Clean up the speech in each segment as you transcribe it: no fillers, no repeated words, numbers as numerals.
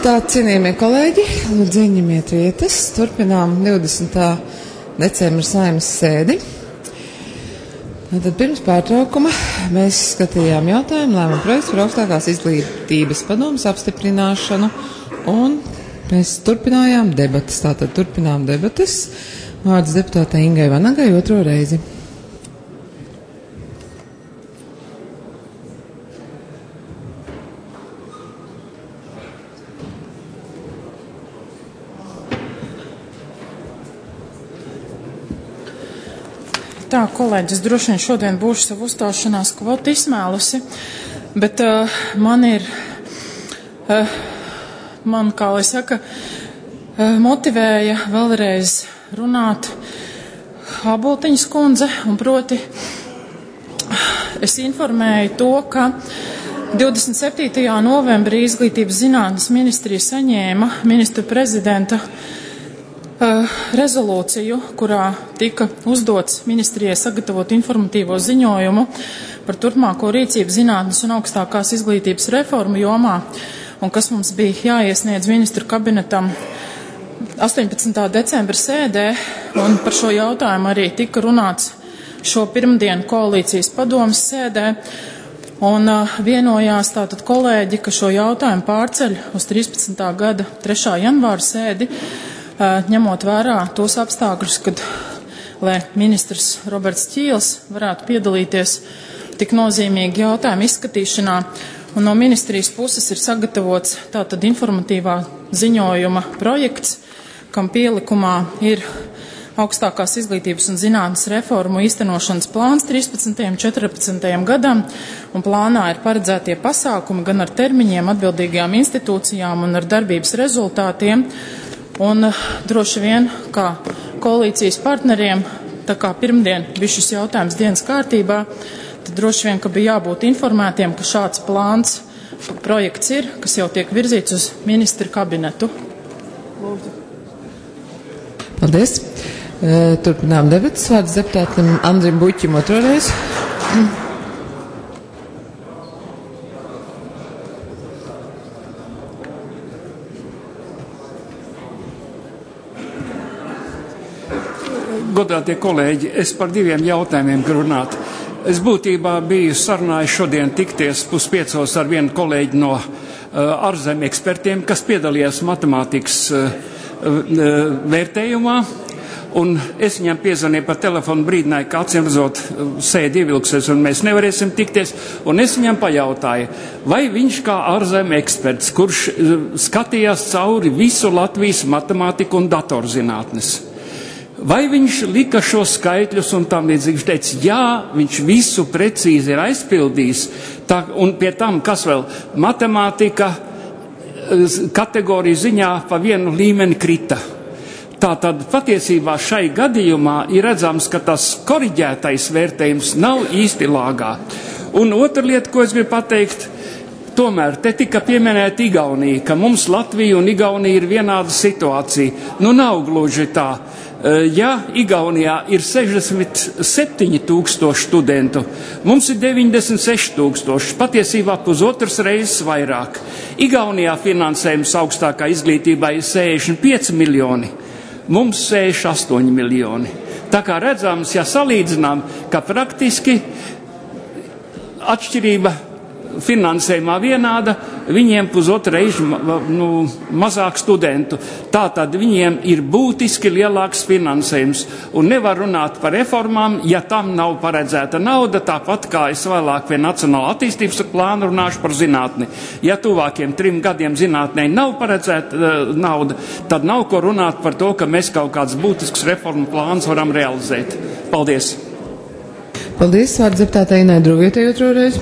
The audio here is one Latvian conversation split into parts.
Tā, cienījamie kolēģi, lūdzu ieņemiet vietas. Turpinām 20. decembra Saeimas sēdi. Tad pirms pārtraukuma mēs skatījām jautājumu lēmumu projekts par augstākās izglītības padomes apstiprināšanu, un mēs turpinājām debatas. Tātad turpinām debatas. Vārds deputātei Ingai Vanagai otro reizi. Tā, kolēģis, droši vien šodien būšu savu uzstāšanās kvotu izsmēlusi, bet man, kā lai saka, motivēja vēlreiz runāt Āboltiņas kundze, un proti es informēju to, ka 27. novembrī Izglītības zinātnes ministrija saņēma ministru prezidenta rezolūciju, kurā tika uzdots ministrijai sagatavot informatīvo ziņojumu par turpmāko rīcību zinātnes un augstākās izglītības reformu jomā, un kas mums bija jāiesniedz ministru kabinetam 18. decembra sēdē, un par šo jautājumu arī tika runāts šo pirmdienu koalīcijas padomes sēdē, un vienojās tātad kolēģi, ka šo jautājumu pārceļ uz 13. gada 3. janvāra sēdi, ņemot vērā tos apstākļus, kad, lai ministrs Roberts Ķīls varētu piedalīties tik nozīmīgi jautājumu izskatīšanā, un no ministrijas puses ir sagatavots tātad informatīvā ziņojuma projekts, kam pielikumā ir augstākās izglītības un zinātnes reformu īstenošanas plāns 13. un 14. gadam, un plānā ir paredzētie pasākumi gan ar termiņiem, atbildīgajām institūcijām un ar darbības rezultātiem. Un droši vien, kā koalīcijas partneriem, tā kā pirmdien bija šis jautājums dienas kārtībā, tad droši vien, ka bija jābūt informētiem, ka šāds plāns projekts ir, kas jau tiek virzīts uz ministru kabinetu. Lūdzu. Paldies. Turpinām debatas. Vārds deputātam Andrim Buķim otroreiz. Godātie kolēģi, es par diviem jautājumiem runāt. Es būtībā biju sarunājis šodien tikties 4:30 ar vienu kolēģi no ārzemju ekspertiem, kas piedalījās matemātikas vērtējumā, un es viņam piezvanīju pa telefonu, brīdināju, ka acīm redzot sēdi ievilksies un mēs nevarēsim tikties, un es viņam pajautāju, vai viņš kā ārzemju eksperts, kurš skatījās cauri visu Latvijas matemātiku un datorzinātnes, vai viņš lika šos skaitļus un tam līdzīgi? Viņš teica, jā, viņš visu precīzi ir aizpildījis, un pie tam, kas vēl, matemātika kategoriju ziņā pa vienu līmeni krita. Tātad patiesībā šai gadījumā ir redzams, ka tas koriģētais vērtējums nav īsti lāgā. Un otra lieta, ko es gribu pateikt, tomēr te tika pieminēta Igaunija, ka mums Latvija un Igaunija ir vienāda situācija. Nu nav gluži tā. Ja Igaunijā ir 67,000 studentu, mums ir 96,000, patiesībā pusotras reizes vairāk. Igaunijā finansējums augstākā izglītībā ir 65 miljoni, mums 68 miljoni. Tā kā redzams, ja salīdzinām, ka praktiski atšķirība finansējumā vienāda, viņiem pusotra reizi mazāk studentu. Tātad viņiem ir būtiski lielāks finansējums. Un nevar runāt par reformām, ja tam nav paredzēta nauda, tāpat kā es vēlāk pie Nacionāla attīstības plāna runāšu par zinātni. Ja tuvākiem 3 gadiem zinātnē nav paredzēta nauda, tad nav ko runāt par to, ka mēs kaut kāds būtisks reformu plāns varam realizēt. Paldies! Paldies, vārds deputātei Inai Druvietai otroreiz.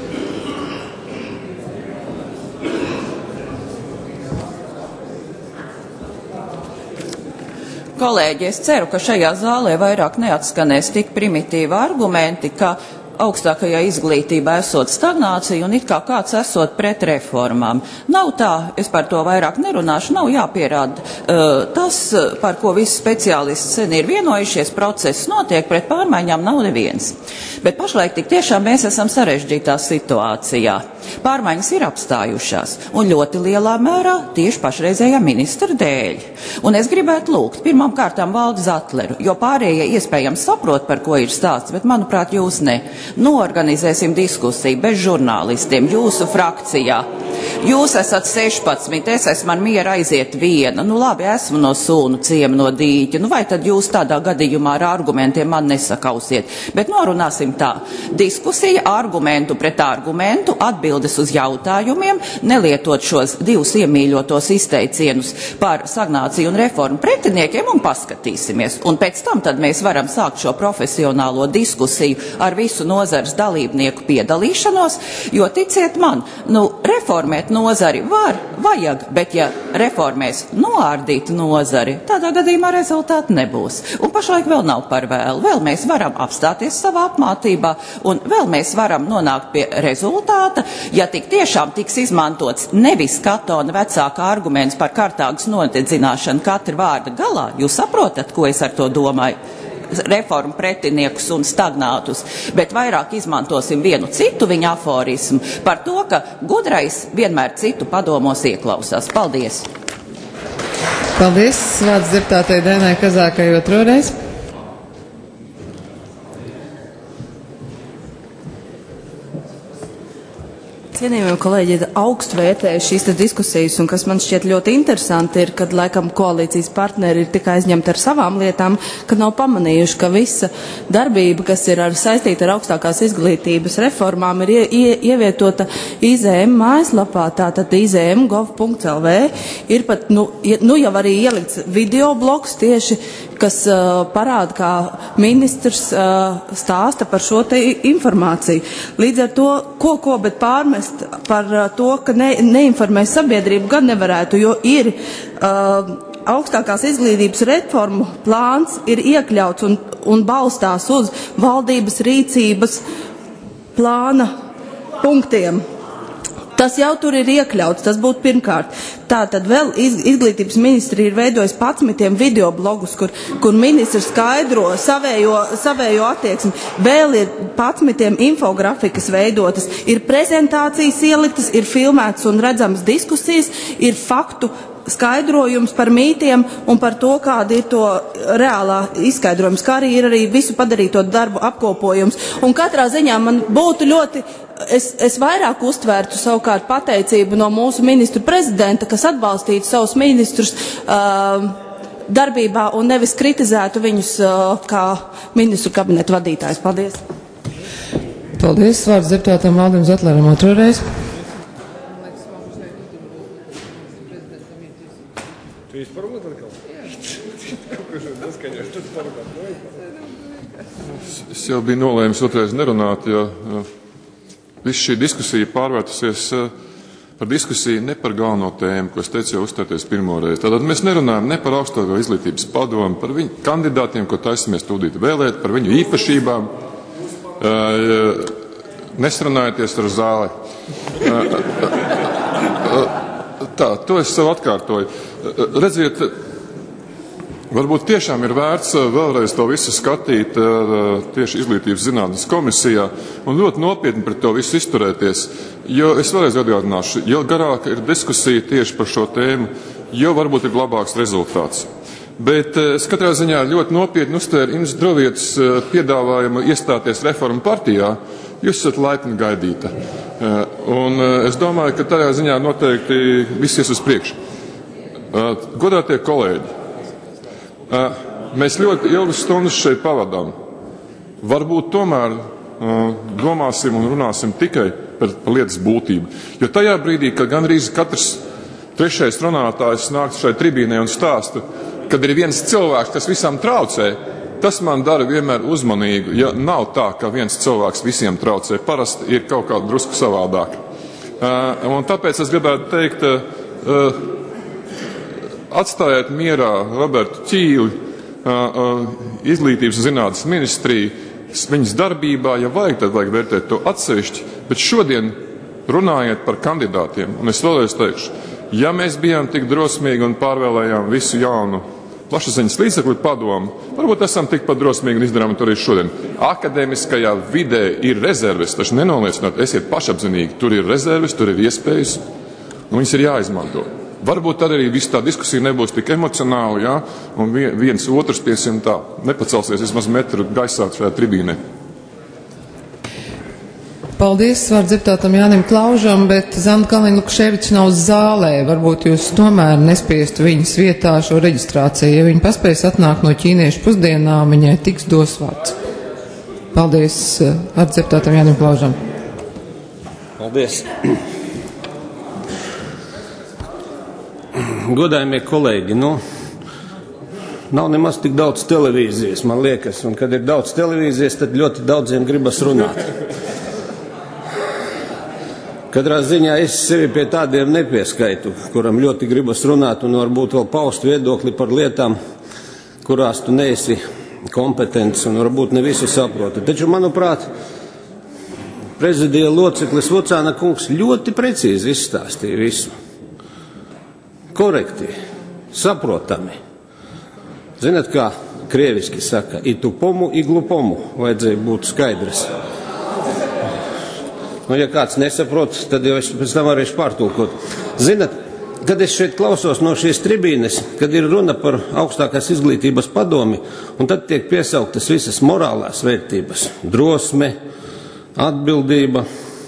Kolēģi, es ceru, ka šajā zālē vairāk neatskanēs tik primitīvi argumenti, ka augstākajā izglītībā esot stagnācija un it kā kāds esot pret reformām. Nav tā, es par to vairāk nerunāšu, nav jāpierāda tas, par ko visi speciālisti sen ir vienojušies, process notiek, pret pārmaiņām nav neviens. Bet pašlaik tik tiešām mēs esam sarežģītā situācijā. Pārmaiņas ir apstājušās un ļoti lielā mērā tieši pašreizējā ministra dēļ. Un es gribētu lūgt pirmām kārtām Valdi Zatleru, jo pārējie iespējams saprot, par ko ir stāsts, bet manuprāt jūs ne. Noorganizēsim diskusiju bez žurnālistiem jūsu frakcijā. Jūs esat 16, es esmu ar mieru aiziet viena. Nu labi, esmu no Sūnu ciema, no Dīķa. Nu vai tad jūs tādā gadījumā ar argumentiem man nesakausiet? Bet norunāsim tā. Diskusija argumentu pret argumentu, atbildes uz jautājumiem, nelietot šos divus iemīļotos izteicienus par stagnāciju un reformu pretiniekiem un paskatīsimies. Un pēc tam tad mēs varam sākt šo profesionālo diskusiju ar visu nozares dalībnieku piedalīšanos, jo ticiet man, reformēt nozari vajag, bet ja reformēs noārdīt nozari, tādā gadījumā rezultāti nebūs. Un pašlaik vēl nav par vēlu. Vēl mēs varam apstāties savā apmācībā un vēl mēs varam nonākt pie rezultāta, ja tik tiešām tiks izmantots nevis Katona vecāka arguments par Kartāgas nodedzināšanu katra vārda galā. Jūs saprotat, ko es ar to domāju? Reformu pretiniekus un stagnātus, bet vairāk izmantosim vienu citu viņa aforismu par to, ka gudrais vienmēr citu padomos ieklausās. Paldies! Paldies! Vārds deputātei Dainai Kazākai otroreiz. Cienījamie kolēģi, augstu vērtēju šīs diskusijas, un kas man šķiet ļoti interesanti ir, kad laikam koalīcijas partneri ir tikai aizņemti ar savām lietām, kad nav pamanījuši, ka visa darbība, kas ir saistīta ar augstākās izglītības reformām, ir ievietota IZM mājaslapā, tātad izm.gov.lv, ir pat, jau arī ielikts videoblogs tieši, kas parāda, kā ministrs stāsta par šo te informāciju. Līdz ar to, ko, bet pārmest par to, ka neinformē sabiedrību gan nevarētu, jo ir augstākās izglītības reformu plāns ir iekļauts un balstās uz valdības rīcības plāna punktiem. Tas jau tur ir iekļauts, tas būtu pirmkārt. Tātad vēl izglītības ministri ir veidojis 11 videoblogus, kur ministrs skaidro savējo attieksmi. Vēl ir 11 infografikas veidotas, ir prezentācijas ieliktas, ir filmētas un redzamas diskusijas, ir faktu skaidrojums par mītiem un par to, kāda ir to reālā izskaidrojums, kā ir arī visu padarīto darbu apkopojums. Un katrā ziņā man būtu ļoti, es vairāk uztvērtu savukārt pateicību no mūsu ministru prezidenta, kas atbalstītu savus ministrus darbībā un nevis kritizētu viņus kā ministru kabineta vadītājs. Paldies. Paldies. Vārds deputātam Valdim Zatleram otroreiz. Es jau biju nolēmis otrais nerunāt, jo viss šī diskusija pārvērtusies par diskusiju ne par galveno tēmu, ko es teicu jau uzstāties pirmoreiz. Tātad mēs nerunājam ne par augstāko izglītības padomu, par viņu kandidātiem, ko taisamies tūlīt vēlēt, par viņu īpašībām. Nesrunājieties ar zāli. Tā, to es sev atkārtoju. Redziet, varbūt tiešām ir vērts vēlreiz to visu skatīt tieši izglītības zinātnes komisijā un ļoti nopietni pret to visu izturēties, jo es vēlreiz atgādināšu, jo garāka ir diskusija tieši par šo tēmu, jo varbūt ir labāks rezultāts. Bet es katrā ziņā ļoti nopietni uztvēru Innas Drovietas piedāvājumu iestāties reformu partijā. Jūs esat laipni gaidīta. Un es domāju, ka tajā ziņā noteikti viss ies uz priekšu. Godātie kolēģi, mēs ļoti ilgas stundas šeit pavadām. Varbūt tomēr domāsim un runāsim tikai par lietas būtību. Jo tajā brīdī, kad gandrīz katrs trešais runātājs nāk šai tribīnē un stāsta, kad ir viens cilvēks, kas visam traucē, tas man dara vienmēr uzmanīgu, ja nav tā, ka viens cilvēks visiem traucē. Parasti ir kaut kā drusku savādāk. Un tāpēc es gribētu teikt, atstājiet mierā Robertu Ķīli, izglītības un zinātnes ministriju, viņas darbībā, ja vajag, tad vajag vērtēt to atsevišķi, bet šodien runājiet par kandidātiem. Un es vēlreiz teikšu, ja mēs bijām tik drosmīgi un pārvēlējām visu jaunu plašsaziņas līdzekļu padomu, varbūt esam tikpat drosmīgi un izdarām to arī šodien. Akadēmiskajā vidē ir rezerves, taču nenoliecināt, esiet pašapzinīgi, tur ir rezerves, tur ir iespējas, un viņas ir jāizmanto. Varbūt tad arī viss tā diskusija nebūs tik emocionāla, jā, un viens otrs, piesim tā, nepacelsies vismaz metru gaisā šajā tribīnē. Paldies vārds deputātam Jānim Klaužam, bet Zanda Kalniņa Lukaševiča nav zālē. Varbūt jūs tomēr nespiestu viņas vietā šo reģistrāciju. Ja viņa paspējas atnākt no ķīniešu pusdienām, viņai tiks dos vārds. Paldies vārds deputātam Jānim Klaužam. Paldies. Godājumie kolēģi, nav nemaz tik daudz televīzijas, man liekas, un kad ir daudz televīzijas, tad ļoti daudziem gribas runāt. Katrā ziņā es sevi pie tādiem nepieskaitu, kuram ļoti gribas runāt un varbūt vēl paust viedokli par lietām, kurās tu neesi kompetents un varbūt ne visi saproti. Taču, manuprāt, prezidija loceklis Vucāna kungs ļoti precīzi izstāstīja visu. Korekti, saprotami. Zināt, kā krieviski saka, i tupomu, i glupomu vajadzēja būt skaidrs. Ja kāds nesaprot, tad jau es pēc tam varēšu pārtulkot. Zināt, kad es šeit klausos no šīs tribīnes, kad ir runa par augstākās izglītības padomi, un tad tiek piesauktas visas morālās vērtības, drosme, atbildība.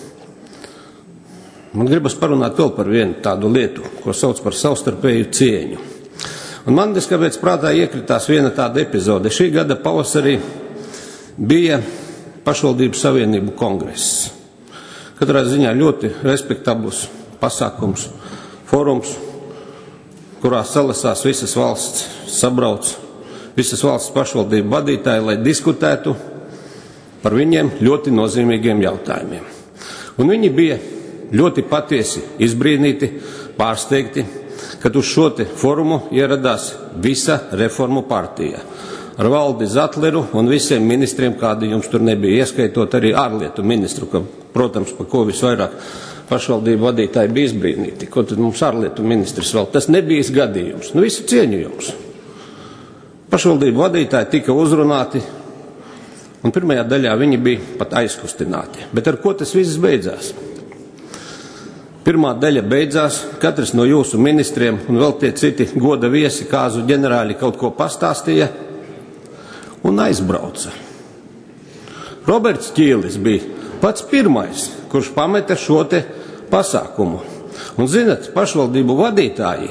Man gribas parunāt vēl par vienu tādu lietu, ko sauc par savstarpēju cieņu. Un man kāpēc prātā iekritās viena tāda epizode. Šī gada pavasarī bija pašvaldību savienību kongress. Katrā ziņā ļoti respektablus pasākums, forums, kurā salasās visas valsts, sabrauc visas valsts pašvaldību vadītāji, lai diskutētu par viņiem ļoti nozīmīgiem jautājumiem. Un viņi bija ļoti patiesi izbrīnīti, pārsteigti, kad uz šo te forumu ieradās visa reformu partija. Ar Valdi Zatleru un visiem ministriem, kādi jums tur nebija, ieskaitot arī ārlietu ministru, ka, protams, par ko visvairāk pašvaldību vadītāji bija izbrīnīti. Ko tad mums ārlietu ministrs vēl? Tas nebija gadījums. Visu cieņu jums. Pašvaldību vadītāji tika uzrunāti, un pirmajā daļā viņi bija pat aizkustināti. Bet ar ko tas viss beidzās? Pirmā daļa beidzās, katrs no jūsu ministriem un vēl tie citi goda viesi, kāzu ģenerāļi kaut ko pastāstīja un aizbrauca. Roberts Ķīlis bija pats pirmais, kurš pameta šo te pasākumu. Un zinat, pašvaldību vadītāji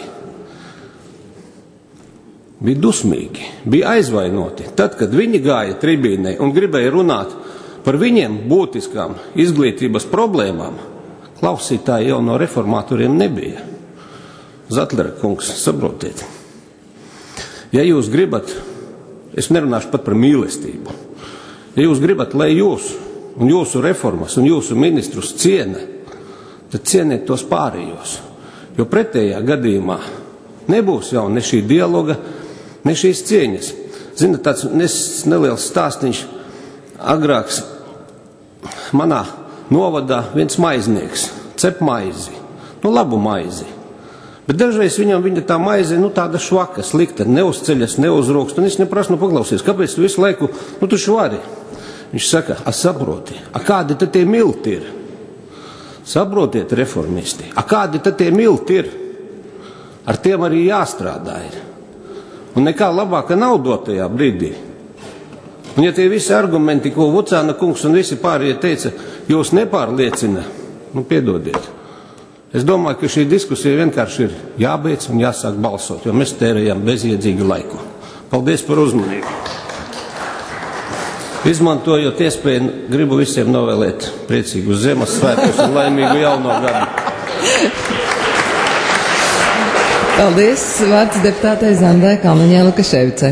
bija dusmīgi, bija aizvainoti. Tad, kad viņi gāja tribīnei un gribēja runāt par viņiem būtiskām izglītības problēmām, klausītāji jau no reformatoriem nebija. Zatlera kungs, saprotiet, ja jūs gribat, es nerunāšu pat par mīlestību, ja jūs gribat, lai jūs un jūsu reformas un jūsu ministrus ciena, tad cieniet tos pārējos, jo pretējā gadījumā nebūs jau ne šī dialoga, ne šīs cieņas. Ziniet, tāds neliels stāstiņš agrāks manā novadā viens maiznieks, cep maizi, labu maizi. Bet dažreiz viņa tā maize, tāda švaka, slikta, neuzceļas, neuzrūkst, un es neprasu, paklausies, kāpēc tu visu laiku, tu švari? Viņš saka, saproti, kādi tad tie milti ir? Saprotiet, reformisti, kādi tad tie milti ir? Ar tiem arī jāstrādā ir. Un nekā labāka nav dotajā brīdī. Un ja tie visi argumenti, ko Vucāna kungs un visi pārējie teica, jūs nepārliecina, piedodiet. Es domāju, ka šī diskusija vienkārši ir jābeidz un jāsāk balsot, jo mēs tērējam bezjēdzīgu laiku. Paldies par uzmanību. Izmantojot iespēju, gribu visiem novēlēt priecīgus Ziemassvētkus un laimīgu jauno gadu. Paldies. Vārds deputātei Zandai Kalniņai Lukaševicai.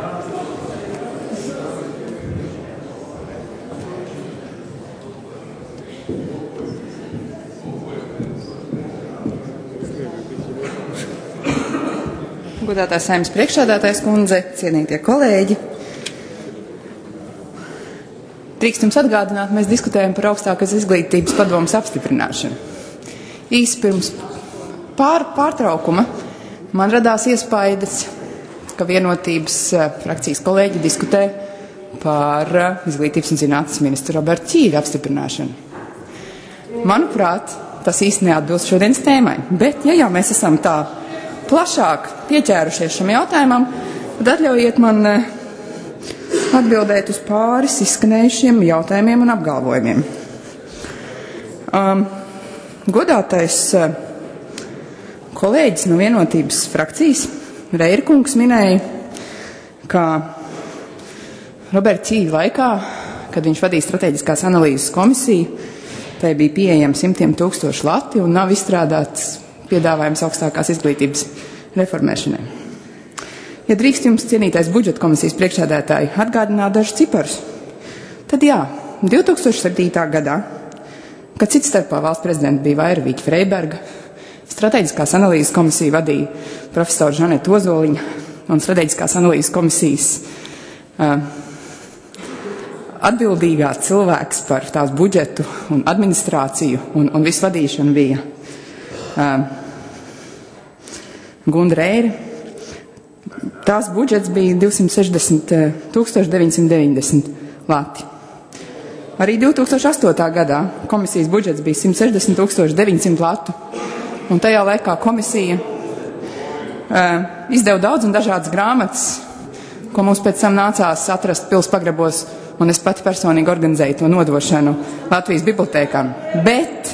Godātās Saeimas priekšsēdētājas kundze, cienītie kolēģi. Drīkst jums atgādināt, mēs diskutējam par augstākās izglītības padomes apstiprināšanu. Īsi pirms pārtraukuma man radās iespaidas, ka Vienotības frakcijas kolēģi diskutē par izglītības un zinātnes ministru Robertu Ķīļu apstiprināšanu. Manuprāt, tas īsti neatbilst šodienas tēmai, bet ja jau mēs esam tā plašāk pieķērušies šim jautājumam, tad atļaujiet man atbildēt uz pāris izskanējušiem jautājumiem un apgalvojumiem. Godātais kolēģis no Vienotības frakcijas, Reira kungs, minēja, ka Roberta Ķīļa laikā, kad viņš vadīja strateģiskās analīzes komisiju, tai bija pieejami 100,000 lati un nav izstrādāts piedāvājums augstākās izglītības reformēšanai. Ja drīkst jums, cienītais budžeta komisijas priekšsēdētāji, atgādināt dažus ciparus, tad jā, 2007. gadā, kad cits starpā valsts prezidenta bija Vaira Vīķa Freiberga, strateģiskās analīzes komisiju vadīja profesora Žaneta Ozoliņa un strateģiskās analīzes komisijas atbildīgā cilvēks par tās budžetu un administrāciju un visu vadīšanu bija Gunda Reira. Tās budžets bija 260,990 lati. Arī 2008. gadā komisijas budžets bija 160,900 latu, un tajā laikā komisija izdeva daudz un dažādas grāmatas, ko mums pēc tam nācās atrast pils pagrabos, un es pati personīgi organizēju to nodošanu Latvijas bibliotēkām. Bet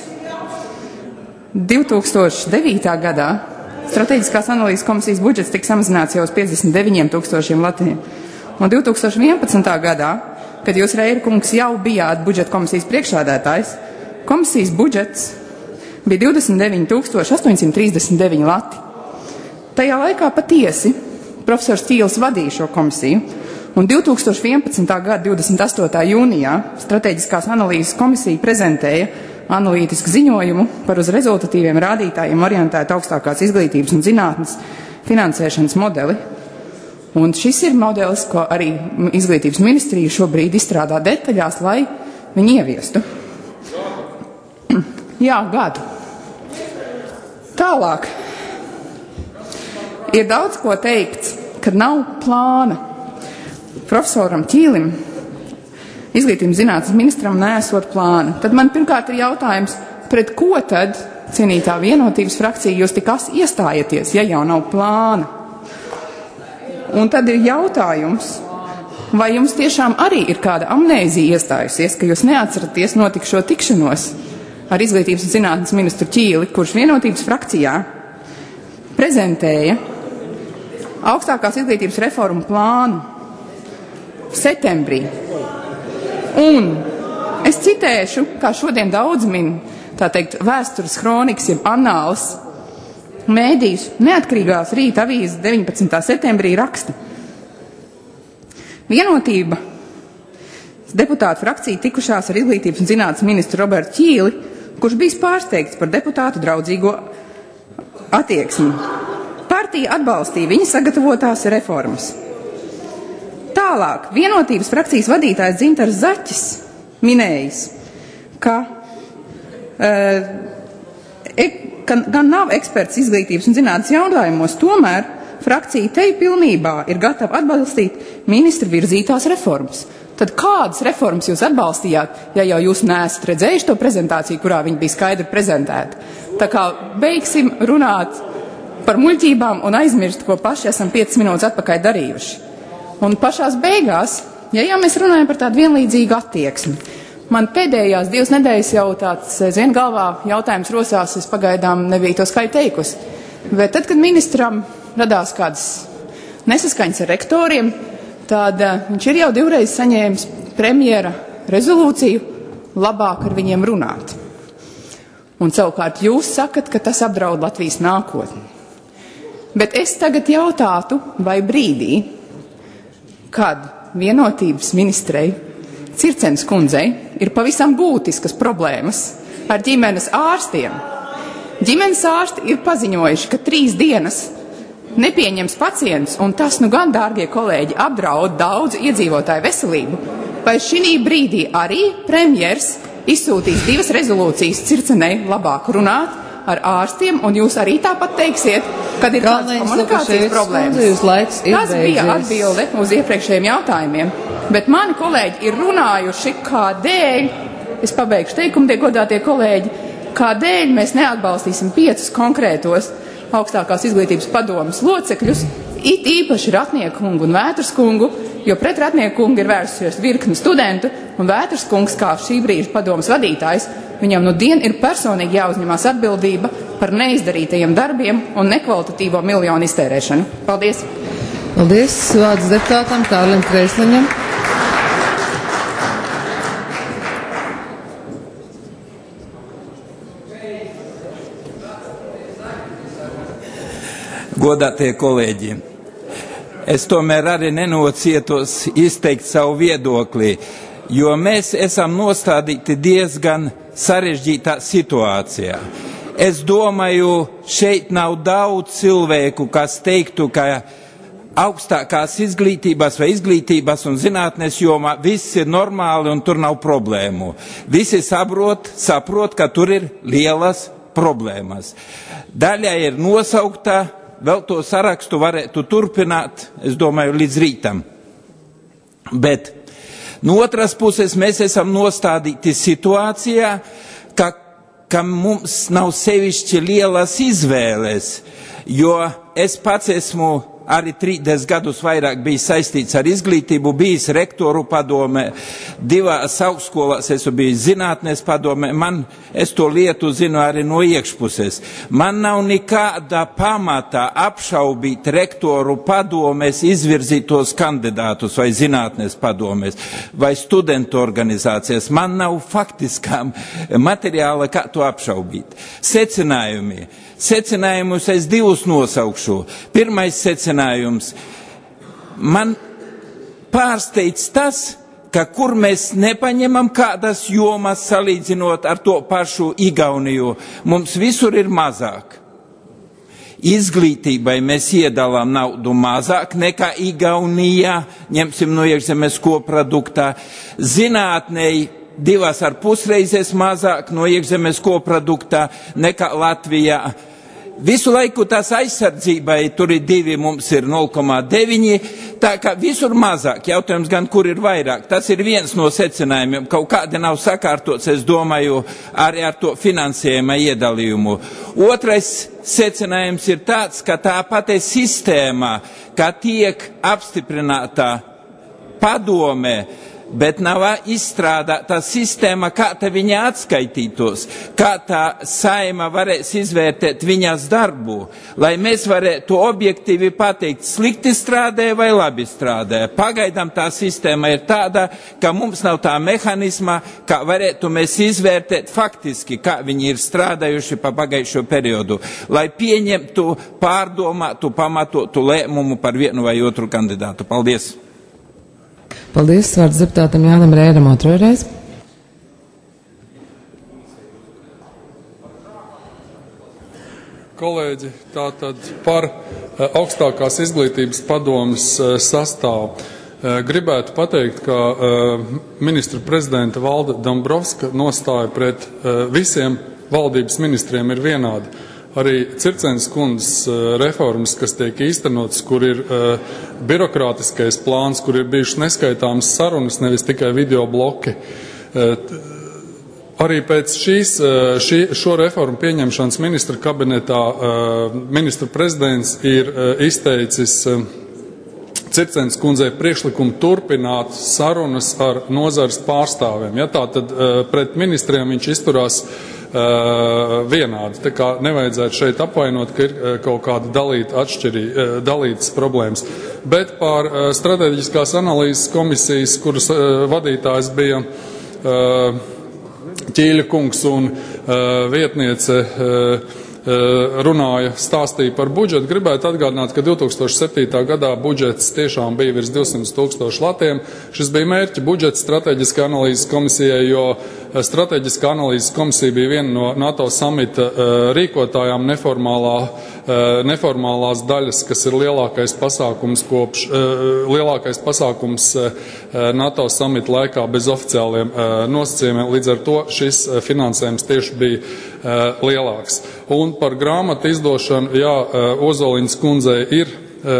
2009. gadā strateģiskās analīzes komisijas budžets tika samazināts jau uz 59,000 latiem. Un 2011. gadā, kad jūs, Reira kungs, jau bijāt budžeta komisijas priekšsēdētājs, komisijas budžets bija 29,839 lati. Tajā laikā patiesi profesors Ķīlis vadīja šo komisiju, un 2011. gada 28. jūnijā strateģiskās analīzes komisija prezentēja analītisku ziņojumu par uz rezultatīviem rādītājiem orientētu augstākās izglītības un zinātnes finansēšanas modeli. Un šis ir modelis, ko arī izglītības ministrija šobrīd izstrādā detaļās, lai viņi ieviestu. Jā, gadu. Tālāk. Ir daudz ko teikts, kad nav plāna. Profesoram Ķīlim, izglītības zinātnes ministram, neesot plāna. Tad man pirmkārt ir jautājums, pret ko tad, cienītā Vienotības frakcija, jūs tik iestājieties, ja jau nav plāna? Un tad ir jautājums, vai jums tiešām arī ir kāda amnēzija iestājusies, ka jūs neatceraties notikušo tikšanos ar izglītības un zinātnes ministru Ķīli, kurš Vienotības frakcijā prezentēja augstākās izglītības reformu plānu septembrī. Un es citēšu, kā šodien daudz min, tā teikt, vēstures kronikas, jeb annāls, mēdījus, neatkarīgās Rīta avīzes 19. septembrī raksta. Vienotība deputātu frakcija tikušās ar izglītības un zinātnes ministru Robertu Ķīli, kurš bijis pārsteigts par deputātu draudzīgo attieksmi. Partija atbalstīja viņa sagatavotās reformas. Tālāk, Vienotības frakcijas vadītājs Dzintars Zaķis minējis, ka gan nav eksperts izglītības un zinātnes jautājumos, tomēr frakcija te pilnībā ir gatava atbalstīt ministra virzītās reformas. Tad kādas reformas jūs atbalstījāt, ja jau jūs neesat redzējuši to prezentāciju, kurā viņi bija skaidri prezentēta? Tā kā beigsim runāt par muļķībām un aizmirst, ko paši esam 5 minūtes atpakaļ darījuši. Un pašās beigās, ja jau mēs runājam par tādu vienlīdzīgu attieksmi, man pēdējās 2 nedēļas jau tāds zin galvā jautājums rosās, es pagaidām nebiju to skaļi teikusi. Bet tad, kad ministram radās kādas nesaskaņas ar rektoriem, tad viņš ir jau 2 reizes saņēmis premjera rezolūciju labāk ar viņiem runāt. Un savukārt jūs sakat, ka tas apdraud Latvijas nākotni. Bet es tagad jautātu, vai brīdī, kad Vienotības ministrei Circenes kundzei ir pavisam būtiskas problēmas ar ģimenes ārstiem. Ģimenes ārsti ir paziņojuši, ka 3 dienas nepieņems pacients, un tas, nu gan, dārgie kolēģi, apdraud daudzu iedzīvotāju veselību. vai šī brīdī arī premjers izsūtīs 2 rezolūcijas Circenei labāk runāt ar ārstiem, un jūs arī tāpat teiksiet, kad ir kādas komunikācijas problēmas. Tas bija atbilde uz iepriekšējiem jautājumiem, bet mani kolēģi ir runājuši, kādēļ, es pabeigšu teikumu, tie godātie kolēģi, kādēļ mēs neatbalstīsim 5 konkrētos augstākās izglītības padomes locekļus, it īpaši Ratnieku kungu un Vētras kungu, jo pret Ratnieku kungu ir vērsusies virkni studentu, un Vētras kungs, kā šī brīža padomes vadītājs, viņam nu dien ir personīgi jāuzņemās atbildība par neizdarītajiem darbiem un nekvalitatīvo miljonu iztērēšanu. Paldies! Paldies! Vārds deputātam Kārlim Kreisliņam. Godātie kolēģi, es tomēr arī nenocietos izteikt savu viedokli, jo mēs esam nostādīti diezgan sarežģītā situācijā. Es domāju, šeit nav daudz cilvēku, kas teiktu, ka augstākās izglītības vai izglītības un zinātnes jomā viss ir normāli un tur nav problēmu. Visi saprot, ka tur ir lielas problēmas. Daļa ir nosaukta, vēl to sarakstu varētu turpināt, es domāju, līdz rītam. Bet no otras puses mēs esam nostādīti situācijā, ka mums nav sevišķi lielas izvēles, jo es pats esmu arī 30 gadus vairāk bijis saistīts ar izglītību, bijis rektoru padome, 2 augstskolās esmu bijis zinātnes padome, es to lietu zinu arī no iekšpuses. Man nav nekāda pamata apšaubīt rektoru padomes izvirzītos kandidātus vai zinātnes padomes vai studentu organizācijas. Man nav faktiskā materiāla, kā to apšaubīt. Secinājumus es 2 nosaukšu. Pirmais secinājums. Man pārsteidz tas, ka kur mēs nepaņemam kādas jomas salīdzinot ar to pašu Igauniju, mums visur ir mazāk. Izglītībai mēs iedalām naudu mazāk nekā Igaunijā, ņemsim no iekšzemes koproduktā. Zinātnei 2,5 reizes mazāk no iekšzemes koproduktā nekā Latvijā. Visu laiku tās aizsardzībai tur ir 2, mums ir 0,9, tā kā visur mazāk, jautājums gan, kur ir vairāk. Tas ir viens no secinājumiem, kaut kādi nav sakārtots, es domāju, arī ar to finansējuma iedalījumu. Otrais secinājums ir tāds, ka tā pati sistēma, ka tiek apstiprināta padome, bet nav izstrādāta sistēma, kā tā viņa atskaitītos, kā tā Saeima varēs izvērtēt viņas darbu, lai mēs varētu objektīvi pateikt, slikti strādē vai labi strādē. Pagaidām tā sistēma ir tāda, ka mums nav tā mehanisma, kā varētu mēs izvērtēt faktiski, kā viņi ir strādājuši pa pagājušo periodu, lai pieņemtu, pārdomātu, pamatotu lēmumu par vienu vai otru kandidātu. Paldies! Paldies, vārds deputātam Jānim Rēram otrreiz. Kolēģi, tātad par augstākās izglītības padomes sastāvu. Gribētu pateikt, ka ministra prezidenta Valda Dombrovska nostāja pret visiem valdības ministriem ir vienāda. Arī Circenes kundzes reformas, kas tiek īstenotas, kur ir birokrātiskais plāns, kur ir bijušas neskaitāmas sarunas, nevis tikai video bloki. Arī pēc šo reformu pieņemšanas ministra kabinetā ministra prezidents ir izteicis Circenes kundzei priekšlikumu turpināt sarunas ar nozares pārstāvjiem. Ja, tātad pret ministriem viņš izturās vienādi. Tā kā nevajadzētu šeit apvainot, ka ir kaut kāda dalītas problēmas. Bet par strateģiskās analīzes komisijas, kuras vadītājs bija Ķīļa kungs un vietniece stāstīja par budžetu. Gribētu atgādināt, ka 2007. gadā budžets tiešām bija virs 200 000 latiem. Šis bija mērķa budžets strateģiskā analīzes komisijai, jo strateģiskā analīzes komisija bija viena no NATO samita rīkotājām neformālās daļas, kas ir lielākais pasākums NATO samita laikā bez oficiāliem nosacījumiem. Līdz ar to šis finansējums tieši bija lielāks. Un par grāmatu izdošanu, jā, Ozoliņas kundzei ir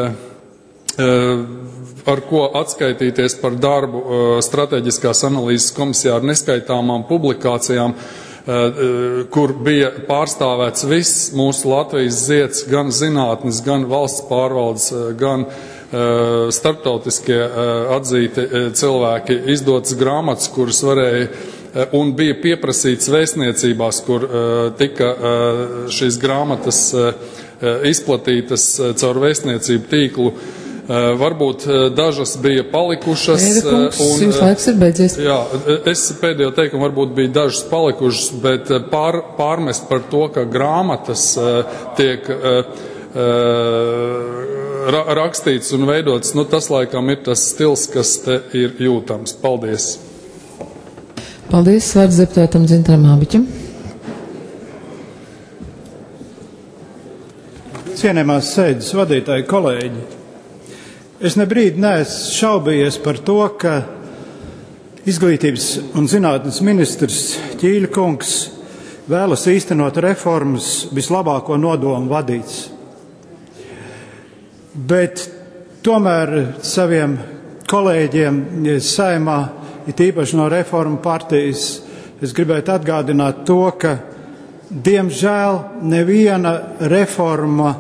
ar ko atskaitīties par darbu strateģiskās analīzes komisijā ar neskaitāmām publikācijām, kur bija pārstāvēts viss mūsu Latvijas zieds, gan zinātnes, gan valsts pārvaldes, gan starptautiskie atzīti cilvēki, izdotas grāmatas, kuras varēja un bija pieprasīts vēstniecībās, kur tika šīs grāmatas izplatītas caur vēstniecību tīklu. Varbūt dažas bija palikušas. Jums laiks ir beidzies. Jā, es pēdējo teikumu varbūt bija dažas palikušas, bet pārmest par to, ka grāmatas tiek rakstīts un veidots, tas laikam ir tas stils, kas te ir jūtams. Paldies! Paldies, vārds deputātam Dzintaram Ābiķim. Cienējamās sēdes vadītāji, kolēģi, es nebrīdi neesmu šaubījies par to, ka izglītības un zinātnes ministrs Ķīļa kungs vēlas īstenot reformas vislabāko nodomu vadīts. Bet tomēr saviem kolēģiem Saeimā, it īpaši no Reformu partijas, es gribētu atgādināt to, ka diemžēl neviena reforma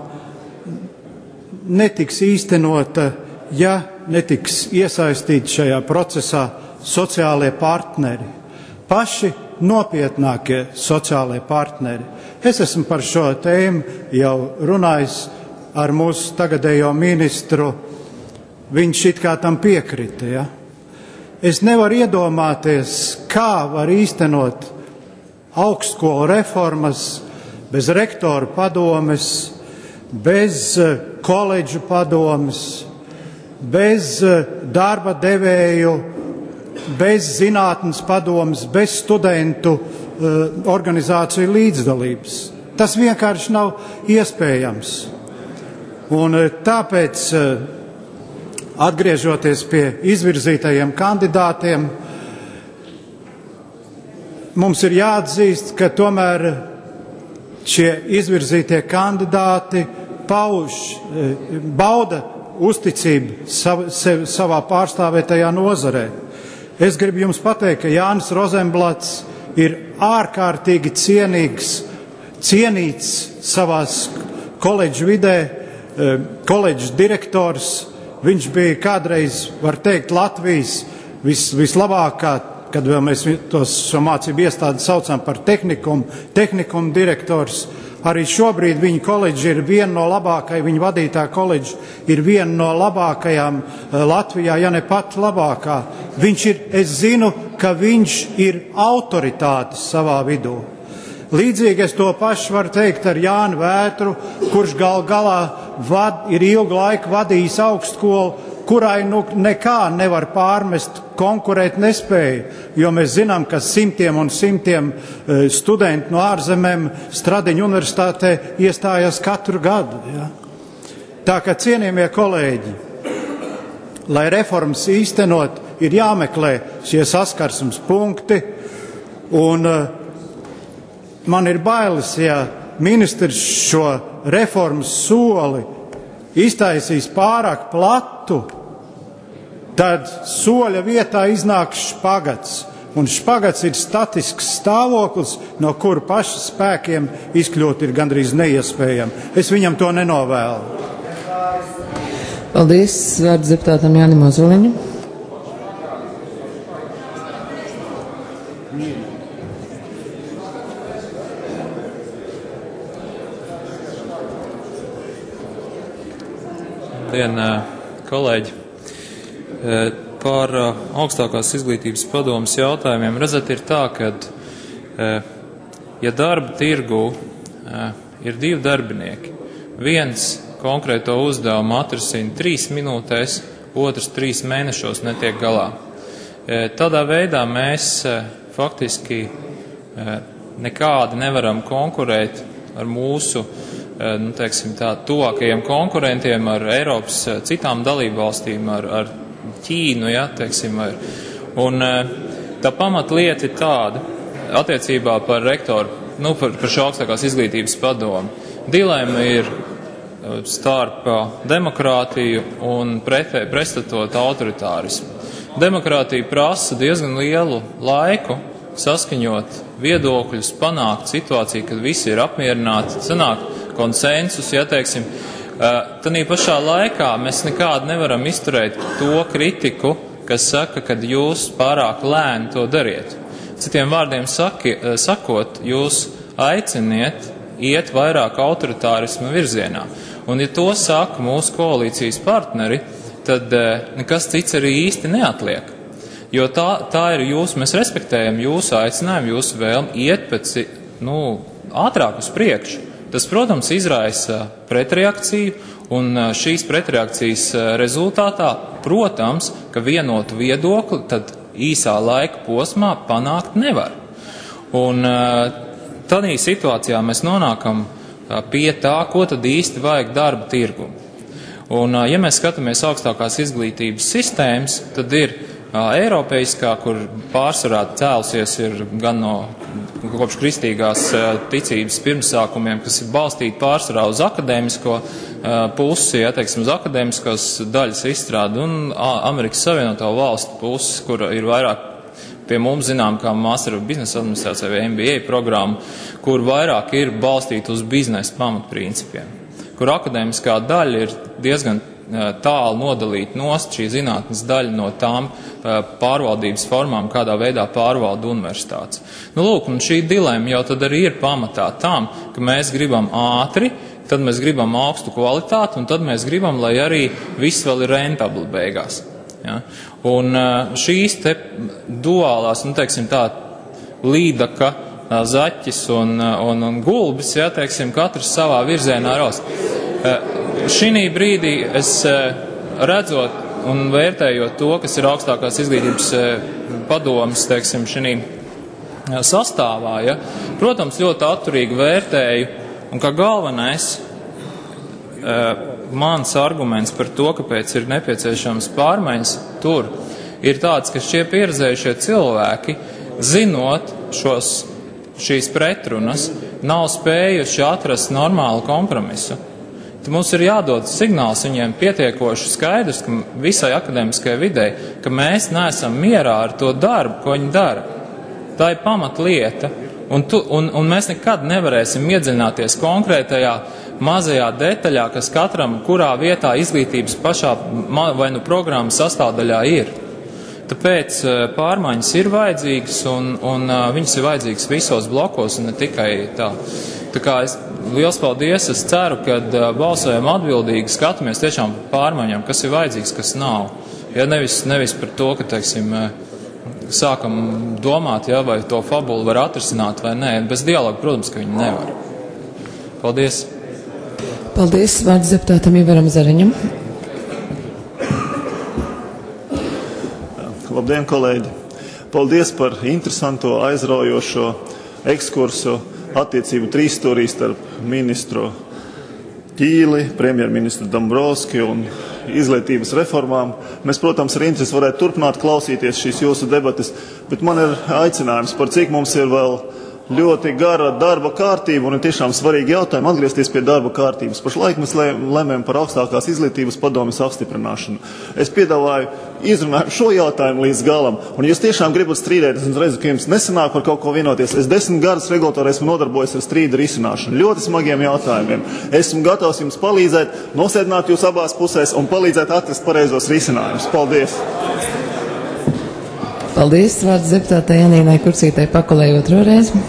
netiks īstenota, ja netiks iesaistīti šajā procesā sociālie partneri, paši nopietnākie sociālie partneri. Es esmu par šo tēmu jau runājis ar mūsu tagadējo ministru, viņš it kā tam piekrita, ja? Es nevaru iedomāties, kā var īstenot augstskolu reformas bez rektoru padomes, bez koledžu padomes, bez darba devēju, bez zinātnes padomes, bez studentu organizāciju līdzdalības. Tas vienkārši nav iespējams. Un tāpēc, atgriežoties pie izvirzītajiem kandidātiem, mums ir jāatzīst, ka tomēr šie izvirzītie kandidāti bauda uzticību savā pārstāvētajā nozarē. Es gribu jums pateikt, ka Jānis Rozenblats ir ārkārtīgi cienīts savās koledžu vidē, koledžas direktors. Viņš bija kādreiz, var teikt, Latvijas vislabākā, kad vēl mēs šo mācību iestādi saucam par tehnikumu direktors. Arī šobrīd viņa koledža ir viena no labākajām, viņa vadītā koledža ir viena no labākajām Latvijā, ja ne pat labākā. Es zinu, ka viņš ir autoritāte savā vidū. Līdzīgi es to pašu varu teikt ar Jānu Vētru, kurš galā ir ilgu laiku vadījis augstskolu, kurai nekā nevar pārmest konkurēt nespēju, jo mēs zinām, ka simtiem un simtiem studenti no ārzemēm Stradiņu universitātē iestājas katru gadu. Ja? Tā kā, cienījamie kolēģi, lai reformas īstenot, ir jāmeklē šie saskarsmes punkti, un man ir bailes, ja ministrs šo reformas soli iztaisīs pārāk platu, tad soļa vietā iznāks špagats. Un špagats ir statisks stāvoklis, no kura paša spēkiem izkļūt ir gandrīz neiespējami. Es viņam to nenovēlu. Paldies, vārds deputātam Jānim Ozoliņam. Kolēģi, par augstākās izglītības padomas jautājumiem. Redzat, ir tā, ka ja darba tirgu ir 2 darbinieki. Viens konkrēto uzdevumu atrisina 3 minūtēs, otrs 3 mēnešos netiek galā. Tādā veidā mēs faktiski nekādi nevaram konkurēt ar mūsu, teiksim tā, tuvākajiem konkurentiem, ar Eiropas citām dalībvalstīm, ar Ķīnu, ja, teiksim. Un tā pamatlieta ir tāda, attiecībā par rektoru, par šo augstākās izglītības padomu. Dilema ir starp demokrātiju un pretstatot autoritārismu. Demokrātija prasa diezgan lielu laiku saskaņot viedokļus, panākt situāciju, kad visi ir apmierināti, sanāk konsensus, ja teiksim. Tanī pašā laikā mēs nekādi nevaram izturēt to kritiku, kas saka, ka jūs pārāk lēni to dariet. Citiem vārdiem sakot, jūs aiciniet iet vairāk autoritārisma virzienā. Un ja to saka mūsu koalīcijas partneri, tad nekas cits arī īsti neatliek. Jo tā ir mēs respektējam jūsu aicinājumu, jūsu vēlmi iet pēc, ātrāk uz priekšu. Tas, protams, izraisa pretreakciju, un šīs pretreakcijas rezultātā, protams, ka vienotu viedokli tad īsā laika posmā panākt nevar. Un tādā situācijā mēs nonākam pie tā, ko tad īsti vajag darba tirgumu. Un, ja mēs skatāmies augstākās izglītības sistēmas, tad ir eiropeiskā, kur pārsvarā cēlusies ir gan no kopš kristīgās ticības pirmsākumiem, kas ir balstīti pārsvarā uz akadēmisko pusi, ja, teiksim, uz akadēmiskās daļas izstrādi, un Amerikas Savienoto Valstu pusi, kur ir vairāk pie mums zinām kā Master of Business administrācija vai MBA programma, kur vairāk ir balstīta uz biznesa pamatprincipiem, kur akadēmiskā daļa ir diezgan tālu nodalīt nost šī zinātnes daļa no tām pārvaldības formām, kādā veidā pārvalda universitātes. Lūk, un šī dilema jau tad arī ir pamatā tam, ka mēs gribam ātri, tad mēs gribam augstu kvalitāti, un tad mēs gribam, lai arī viss vēl ir rentabli beigās. Ja? Un šīs te duālās, teiksim tā, līdaka, zaķis un gulbis, ja, teiksim, katrs savā virzienā raust. Šī brīdī es redzot un vērtējot to, kas ir augstākās izglītības padomes, teiksim, šī sastāvā, ja, protams, ļoti atturīgi vērtēju, un kā galvenais mans arguments par to, kāpēc ir nepieciešams pārmaiņas tur, ir tāds, ka šie pieredzējušie cilvēki, zinot šīs pretrunas, nav spējuši atrast normālu kompromisu. Tad mums ir jādod signāls viņiem pietiekoši skaidrs, ka visai akadēmiskajai videi, ka mēs neesam mierā ar to darbu, ko viņi dara. Tā ir pamatlieta, un mēs nekad nevarēsim iedziļināties konkrētajā mazajā detaļā, kas katram, kurā vietā izglītības pašā vai programmas sastāvdaļā ir. Tāpēc pārmaiņas ir vajadzīgas, un viņas ir vajadzīgas visos blokos, un ne tikai tā. Tā kā liels paldies, es ceru, ka balsojam atbildīgi, skatāmies tiešām pārmaiņām, kas ir vajadzīgs, kas nav. Ja nevis par to, ka, teiksim, sākam domāt, ja, vai to fabulu var atrisināt vai nē. Bez dialoga, protams, ka viņi nevar. Paldies. Paldies, vārds deputātam Ivaram Zariņam. Labdien, kolēģi! Paldies par interesanto, aizraujošo ekskursu attiecību trīsstūrī starp ministru Ķīli, premjerministru Dombrovski un izglītības reformām. Mēs, protams, ar interesi varētu turpināt klausīties šīs jūsu debates, bet man ir aicinājums, par cik mums ir vēl ļoti gara darba kārtība un ir tiešām svarīgi jautājumi atgriezties pie darba kārtības. Pašlaik mēs lemjam par augstākās izglītības padomes apstiprināšanu. Es piedāvāju izrunāt šo jautājumu līdz galam, un ja jūs tiešām gribat strīdēties un redzu, ka jums nesanāk par kaut ko vienoties, es 10 gadus regulatori esmu nodarbojis ar strīdu risināšanu, ļoti smagiem jautājumiem. Esmu gatavs jums palīdzēt, nosēdināt jūs abās pusēs un palīdzēt atrast pareizos risinājumus. Paldies! Paldies, vārds deputātei Janīnai Kurcītei Pakulei otro reizi.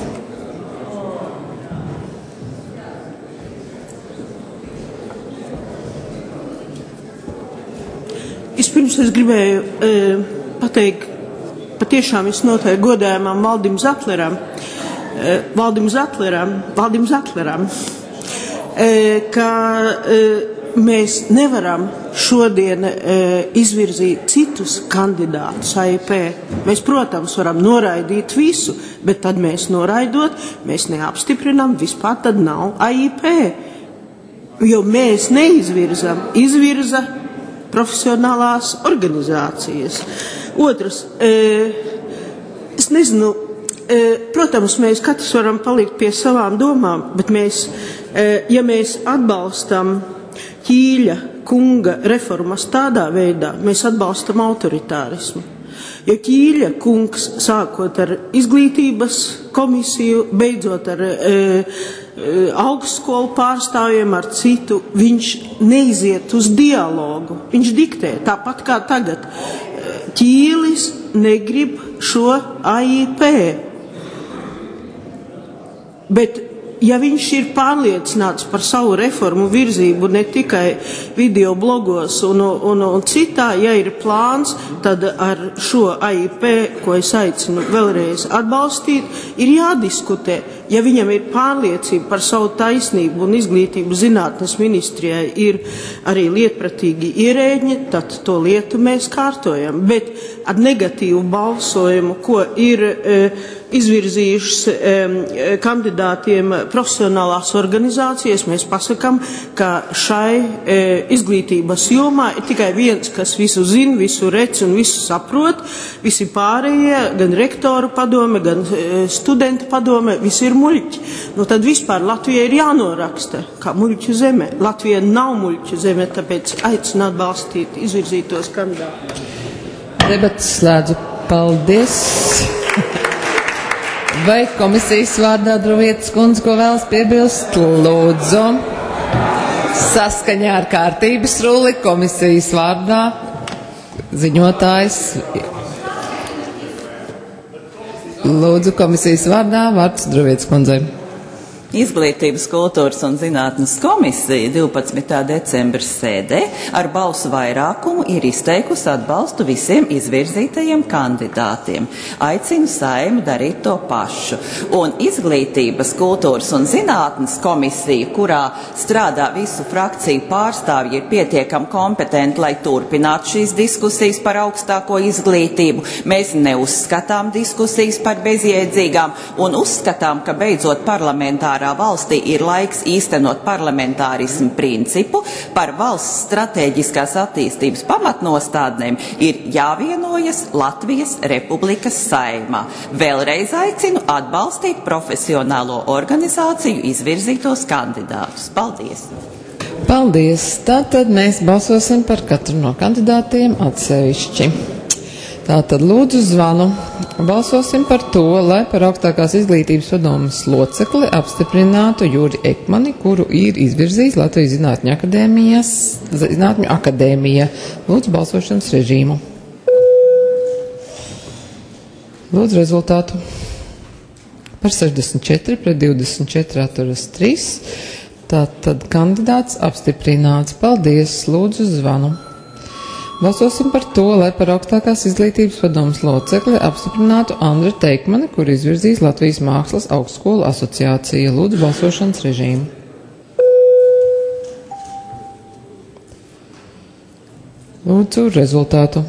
Vispirms es gribēju pateikt patiešām visnotaļ godājumam Valdim Zatleram, ka mēs nevaram šodien izvirzīt citus kandidātus AIP. Mēs, protams, varam noraidīt visu, bet tad mēs noraidot, mēs neapstiprinām, vispār tad nav AIP. Jo mēs neizvirzam, izvirza profesionālās organizācijas. Otrs, es nezinu, protams, mēs katrs varam palikt pie savām domām, bet mēs, ja mēs atbalstam Ķīļa kunga reformas tādā veidā, mēs atbalstam autoritārismu. Jo Ķīļa kungs, sākot ar izglītības komisiju, beidzot ar augstskolu pārstāvjiem, ar citu, viņš neiziet uz dialogu, viņš diktē, tāpat kā tagad. Ķīlis negrib šo AIP, bet ja viņš ir pārliecināts par savu reformu virzību ne tikai video blogos un citā, ja ir plāns, tad ar šo AIP, ko es aicinu vēlreiz atbalstīt, ir jādiskutē. Ja viņam ir pārliecība par savu taisnību un izglītības zinātnes ministrijai ir arī lietpratīgi ierēģi, tad to lietu mēs kārtojam. Bet ar negatīvu balsojumu, ko ir izvirzījušas kandidātiem profesionālās organizācijas, mēs pasakam, ka šai izglītības jomā ir tikai viens, kas visu zina, visu redz un visu saprot. Visi pārējie, gan rektoru padome, gan studentu padome, visi ir muļķi. Nu tad vispār Latvija ir jānoraksta kā muļķu zeme. Latvija nav muļķu zeme, tāpēc aicinu atbalstīt izvirzītos kandidātus. Debates slēdzu. Paldies! Vai komisijas vārdā Druvietas kundze, ko vēlas piebilst? Lūdzu. Saskaņā ar kārtības rulli komisijas vārdā ziņotājs. Lūdzu, komisijas vārdā vārds Druvietas kundzei. Izglītības, kultūras un zinātnes komisija 12. decembra sēdē ar balsu vairākumu ir izteikusi atbalstu visiem izvirzītajiem kandidātiem. Aicinu Saeimu darīt to pašu. Un Izglītības, kultūras un zinātnes komisija, kurā strādā visu frakciju pārstāvji, ir pietiekami kompetenti, lai turpinātu šīs diskusijas par augstāko izglītību. Mēs neuzskatām diskusijas par bezjēdzīgām un uzskatām, ka beidzot parlamentārā valstī ir laiks īstenot parlamentārismu principu, par valsts stratēģiskās attīstības pamatnostādnēm ir jāvienojas Latvijas Republikas Saeimā. Vēlreiz aicinu atbalstīt profesionālo organizāciju izvirzītos kandidātus. Paldies! Paldies! Tātad mēs balsosim par katru no kandidātiem atsevišķi. Tātad lūdzu zvanu. Balsosim par to, lai par augstākās izglītības padomes locekli apstiprinātu Juri Ekmani, kuru ir izvirzījis Latvijas Zinātņu akadēmija. Lūdzu balsošanas režīmu. Lūdzu rezultātu. Par 64 pret 24 atturas 3. Tātad kandidāts apstiprināts. Paldies. Lūdzu zvanu. Balsosim par to, lai par augstākās izglītības padomes locekli apstiprinātu Andru Teikmani, kur izvirzīs Latvijas Mākslas augstskolu asociācija. Lūdzu balsošanas režīmu. Lūdzu rezultātu.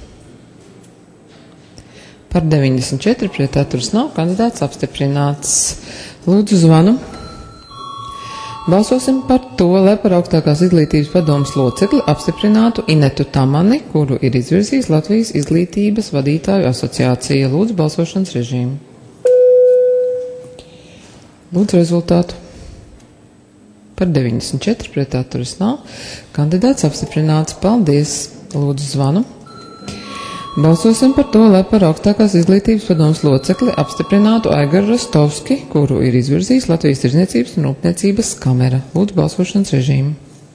Par 94 pret atturas nav, kandidāts apstiprināts. Lūdzu zvanu. Balsosim par to, lai par augstākās izglītības padomes locekli apstiprinātu Inetu Tamani, kuru ir izvirzījis Latvijas izglītības vadītāju asociācija. Lūdzu balsošanas režīmu. Lūdzu rezultātu. Par 94 pret atturas nav. Kandidāts apstiprināts. Paldies. Lūdzu zvanu. Balsosim par to, lai par augstākās izglītības padomes locekli apstiprinātu Aigaru Rostovski, kuru ir izvirzījis Latvijas Tirdzniecības un Rūpniecības kamera. Lūdzu balsošanas režīmu.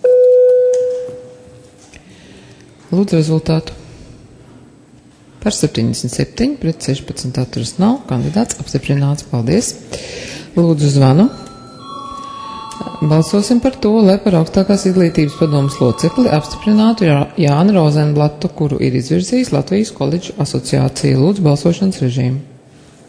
Lūdzu rezultātu. Par 77 pret 16 atturas nav. Kandidāts apstiprināts. Paldies. Lūdzu zvanu. Balsosim par to, lai par augstākās izglītības padomes locekli apstiprinātu Jānu Rozenblatu, kuru ir izvirzījis Latvijas koledžu asociācija. Lūdzu balsošanas režīmu.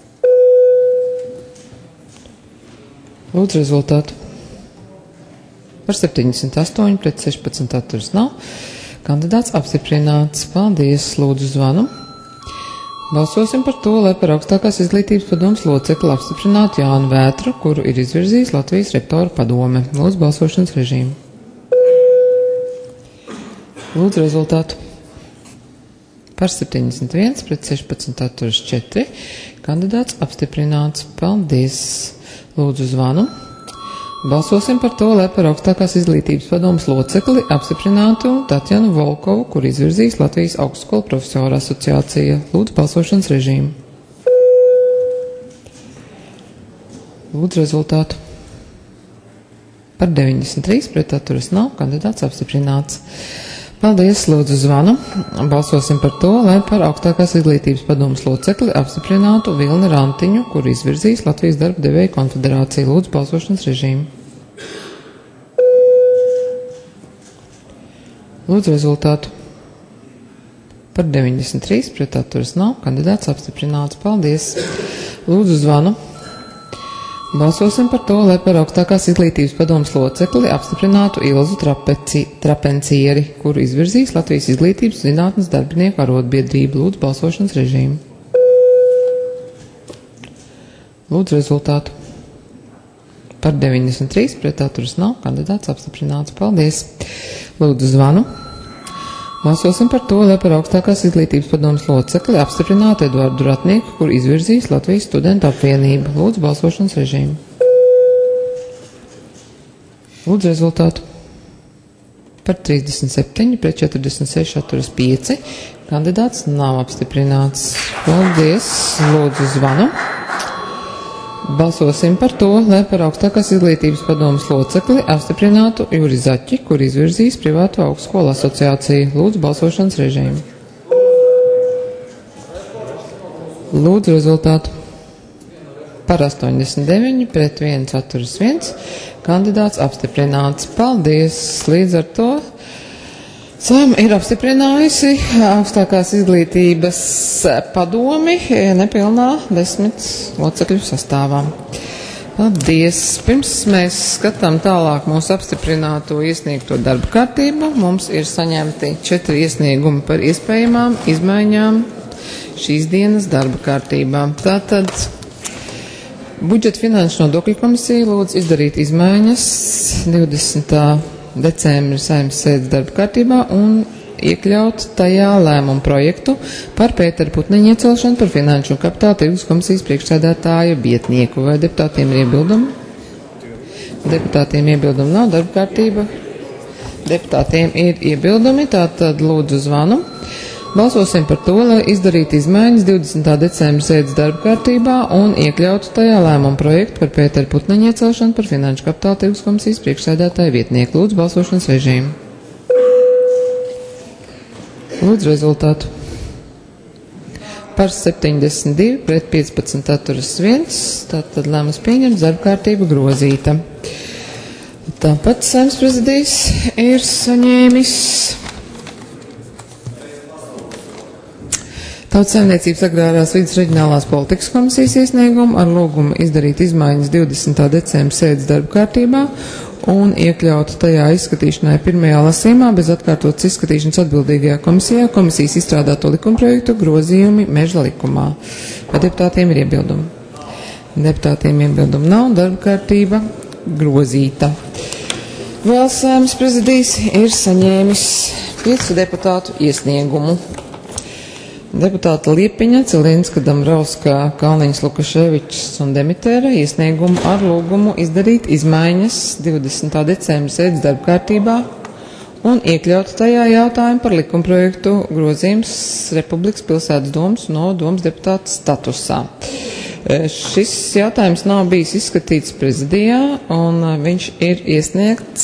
Lūdzu rezultātu. Par 78 pret 16 atturas nav. Kandidāts apstiprināts. Paldies, lūdzu zvanu. Balsosim par to, lai par augstākās izglītības padomes locekli apstiprinātu Jānu Vētru, kuru ir izvirzījis Latvijas rektoru padome. Lūdzu balsošanas režīmu. Lūdzu rezultātu. Par 71 pret 16 atturas 4. Kandidāts apstiprināts. Paldies. Lūdzu zvanu. Balsosim par to, lai par augstākās izglītības padomes locekli apstiprinātu Tatjanu Volkovu, kur izvirzīs Latvijas augstskolu profesoru asociācija. Lūdzu balsošanas režīmu. Lūdzu rezultātu. Par 93 pret atturas nav. Kandidāts apstiprināts. Paldies, lūdzu zvanu. Balsosim par to, lai par augstākās izglītības padomes locekli apstiprinātu Vilni Rantiņu, kur izvirzīs Latvijas darba devēju konfederācija. Lūdzu balsošanas režīmu. Lūdzu rezultātu. Par 93 pret atturas nav. Kandidāts apstiprināts. Paldies. Lūdzu zvanu. Balsosim par to, lai par augstākās izglītības padomes locekli apstiprinātu Ilzu Trapencieri, kuru izvirzīs Latvijas izglītības zinātnes darbinieku arotbiedrību. Lūdzu balsošanas režīmu. Lūdzu rezultātu. Par 93 pret atturas nav. Kandidāts apstiprināts. Paldies. Lūdzu zvanu. Balsosim par to, lai par augstākās izglītības padomes locekli apstiprinātu Eduardu Ratnieku, kur izvirzīs Latvijas studentu apvienība. Lūdzu balsošanas režīmu. Lūdzu rezultātu. Par 37 pret 46 atturas 5. Kandidāts nav apstiprināts. Paldies. Lūdzu zvanu. Balsosim par to, lai par augstākās izglītības padomes locekli apstiprinātu Juri Zaķi, kur izvirzīs privāto augstskolu asociāciju. Lūdzu balsošanas režīmu. Lūdzu rezultātu. Par 89 pret 1 atturas 1. Kandidāts apstiprināts. Paldies. Līdz ar to Saima ir apstiprinājusi augstākās izglītības padomi nepilnā 10 locekļu sastāvā. Paldies! Pirms mēs skatām tālāk mūsu apstiprināto iesniegto darba kārtību, mums ir saņemti 4 iesniegumi par iespējamām izmaiņām šīs dienas darba kārtībā. Tātad budžeta finanšu nodokļu komisija lūdz izdarīt izmaiņas 20. decembra Saeimas sēdes darba kārtībā un iekļaut tajā lēmumu projektu par Pētera Putniņa iecelšanu par Finanšu un Kapitāla tirgus komisijas priekšsēdētāja vietnieku. Vai deputātiem ir iebildumi? Deputātiem iebildumi nav, darba kārtība. Deputātiem ir iebildumi, tātad lūdzu zvanu. Balsosim par to, lai izdarītu izmaiņas 20. decembra sēdes darba kārtībā un iekļautu tajā lēmumu projektu par Pētera Putniņa iecelšanu par Finanšu Kapitāla tirgus komisijas priekšsēdētāja vietnieku. Lūdzu balsošanas režīmu. Lūdzu rezultātu. Par 72 pret 15 atturas 1, tātad lēmums pieņemts, darba kārtība grozīta. Tāpat Saeimas prezidijs ir saņēmis Tautsaimniecības agrārās vides reģionālās politikas komisijas iesniegumu ar lūgumu izdarīt izmaiņas 20. decembra sēdes darba kārtībā un iekļaut tajā izskatīšanai pirmajā lasījumā bez atkārtotas izskatīšanas atbildīgajā komisijā komisijas izstrādāto likumprojektu grozījumi meža likumā. Vai deputātiem ir iebildumi? Deputātiem iebildumi nav, darba kārtība grozīta. Vēl Saeimas prezidijs ir saņēmis 5 deputātu iesniegumu. Deputāta Liepiņa, Cilinska, Dambrauska, Kalniņas, Lukaševičs un Demitēra iesniegumu ar lūgumu izdarīt izmaiņas 20. decembra sēdes darba kārtībā un iekļaut tajā jautājumu par likumprojektu grozījums Republikas pilsētas domas no domas deputāta statusā. Šis jautājums nav bijis izskatīts prezidijā un viņš ir iesniegts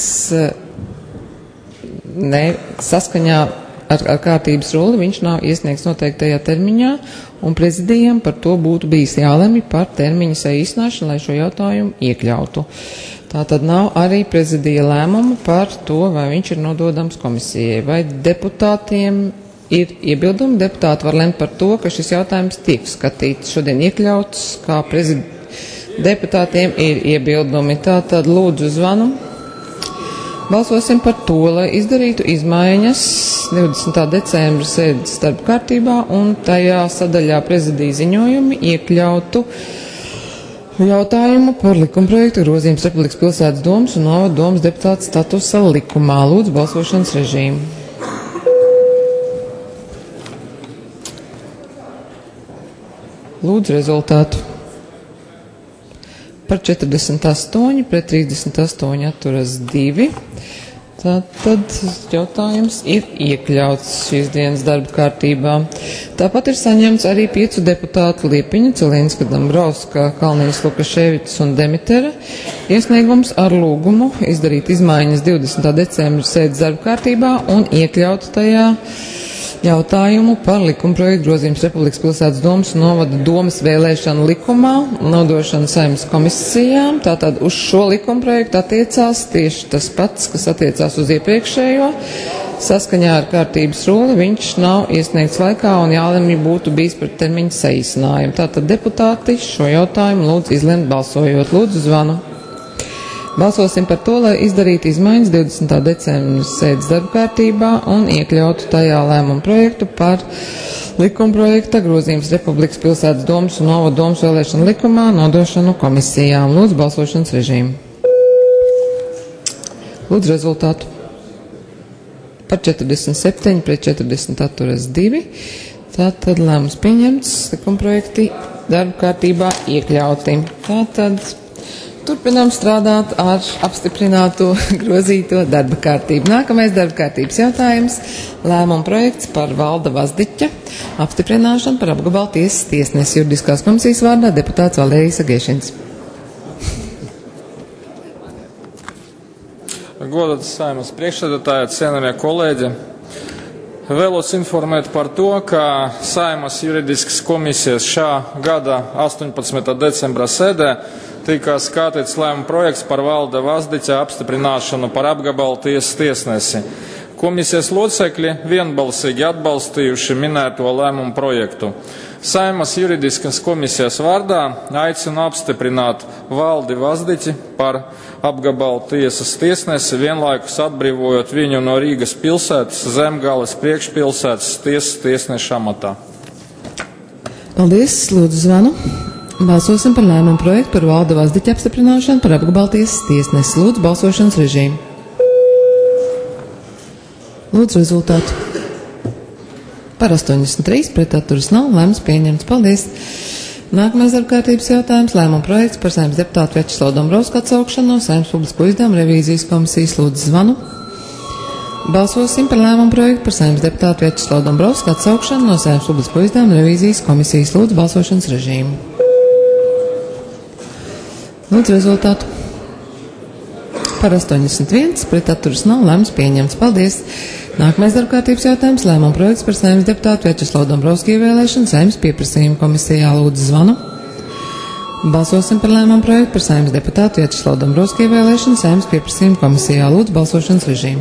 saskaņā ar kārtības ruli, viņš nav iesniegts noteiktajā termiņā, un prezidijam par to būtu bijis jālemj par termiņa saīsināšanu, lai šo jautājumu iekļautu. Tā tad nav arī prezidija lēmuma par to, vai viņš ir nododams komisijai. Vai deputātiem ir iebildumi? Deputāti var lemt par to, ka šis jautājums tiek skatīts, šodien iekļauts, kā deputātiem ir iebildumi. Tā tad lūdzu zvanu. Balsosim par to, lai izdarītu izmaiņas 20. decembra sēdes darba kārtībā un tajā sadaļā prezidija ziņojumi iekļautu jautājumu par likumprojektu grozījums Republikas pilsētas domas un novada domas deputāta statusa likumā. Lūdzu balsošanas režīmu. Lūdzu rezultātu. Par 48 pret 38 atturas 2. Tātad jautājums ir iekļauts šīs dienas darba kārtībā. Tāpat ir saņemts arī 5 deputātu Liepiņa, Cilinska, Dambrauska, Kalnijas, Lukaševičs un Demitera iesniegums ar lūgumu izdarīt izmaiņas 20. decembra sēdes darba kārtībā un iekļaut tajā jautājumu par likumprojektu grozījums Republikas pilsētas domas un novada domas vēlēšanu likumā, nodošanu Saeimas komisijām. Tātad uz šo likumprojektu attiecās tieši tas pats, kas attiecās uz iepriekšējo. Saskaņā ar kārtības ruli viņš nav iesniegts laikā un jālemj būtu bijis par termiņu saīsinājumu. Tātad deputāti šo jautājumu lūdzu izlemt balsojot. Lūdzu zvanu. Balsosim par to, lai izdarītu izmaiņas 20. decembra sēdes darba kārtībā un iekļautu tajā lēmumu projektu par likumprojekta grozījums Republikas pilsētas domas un novada domas vēlēšanu likumā nodošanu komisijām. Lūdzu balsošanas režīmu. Lūdzu rezultātu. Par 47 pret 40 atturas 2. Tātad lēmums pieņemts, likumprojekti darba kārtībā iekļauti. Tātad turpinām strādāt ar apstiprināto grozīto darba kārtību. Nākamais darba kārtības jautājums - lēmuma projekts par Valda Vazdiķa apstiprināšanu par apgabalu tiesas tiesnesi juridiskās komisijas vārdā deputāts Valērijas Agēšins. Godāts Saeimas priekšsēdētāji, cienījamie kolēģi, vēlos informēt par to, ka Saeimas juridiskas komisijas šā gada 18. decembra sēdē tika skatīts lēmuma projekts par Valda Vazdiķa apstiprināšanu par apgabalu tiesas tiesnesi. Komisijas locekļi vienbalsīgi atbalstījuši minēto lēmumu projektu. Saeimas juridiskas komisijas vārdā aicinu apstiprināt Valdi Vazdiķi par apgabalu tiesas tiesnesi, vienlaikus atbrīvojot viņu no Rīgas pilsētas Zemgales priekšpilsētas tiesas tiesneša amatā. Paldies, lūdzu zvanu. Balsosim par lēmumu projektu par Valda Vazdiķa apstiprināšanu par apgabalu tiesas tiesnesi. Lūdzu balsošanas režīmu. Lūdzu rezultātu. Par 83 pret atturas nav, lēmums pieņemts. Paldies. Nākamais darba kārtības jautājums - lēmuma projekts par Saeimas deputātu Vjačeslavu Dombrovsku atsaukšanu no Saeimas publisko izdevumu revīzijas komisijas. Lūdzu zvanu. Balsosim par lēmumu projektu par Saeimas deputātu Vjačeslavu Dombrovsku atsaukšanu no Saeimas publisko izdevumu revīzijas komisijas. Lūdzu balsošanas režīmu. Lūdzu rezultātu. Par 81 pret atturas nav, lēmums pieņemts. Paldies. Nākamais darba kārtības jautājums - lēmuma projekts par Saeimas deputātu Vjačeslavu Dombrovsku ievēlēšanu Saeimas pieprasījuma komisijā. Lūdzu zvanu. Balsosim par lēmumu projektu par Saeimas deputātu Vjačeslavu Dombrovsku ievēlēšanu Saeimas pieprasījuma komisijā. Lūdzu balsošanas režīmu.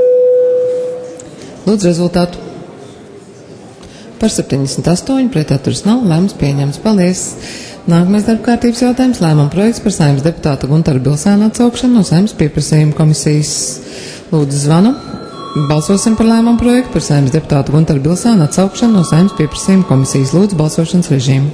Lūdzu rezultātu. Par 78 pret atturas nav, lēmums pieņemts. Paldies. Nākamais darba kārtības jautājums - lēmuma projekts par Saeimas deputāta Guntaru Bilsēnu atsaukšanu no Saeimas pieprasījuma komisijas. Lūdzu zvanu. Balsosim par lēmumu projektu par Saeimas deputātu Guntaru Bilsēnu atsaukšanu no Saeimas pieprasījuma komisijas. Lūdzu balsošanas režīmu.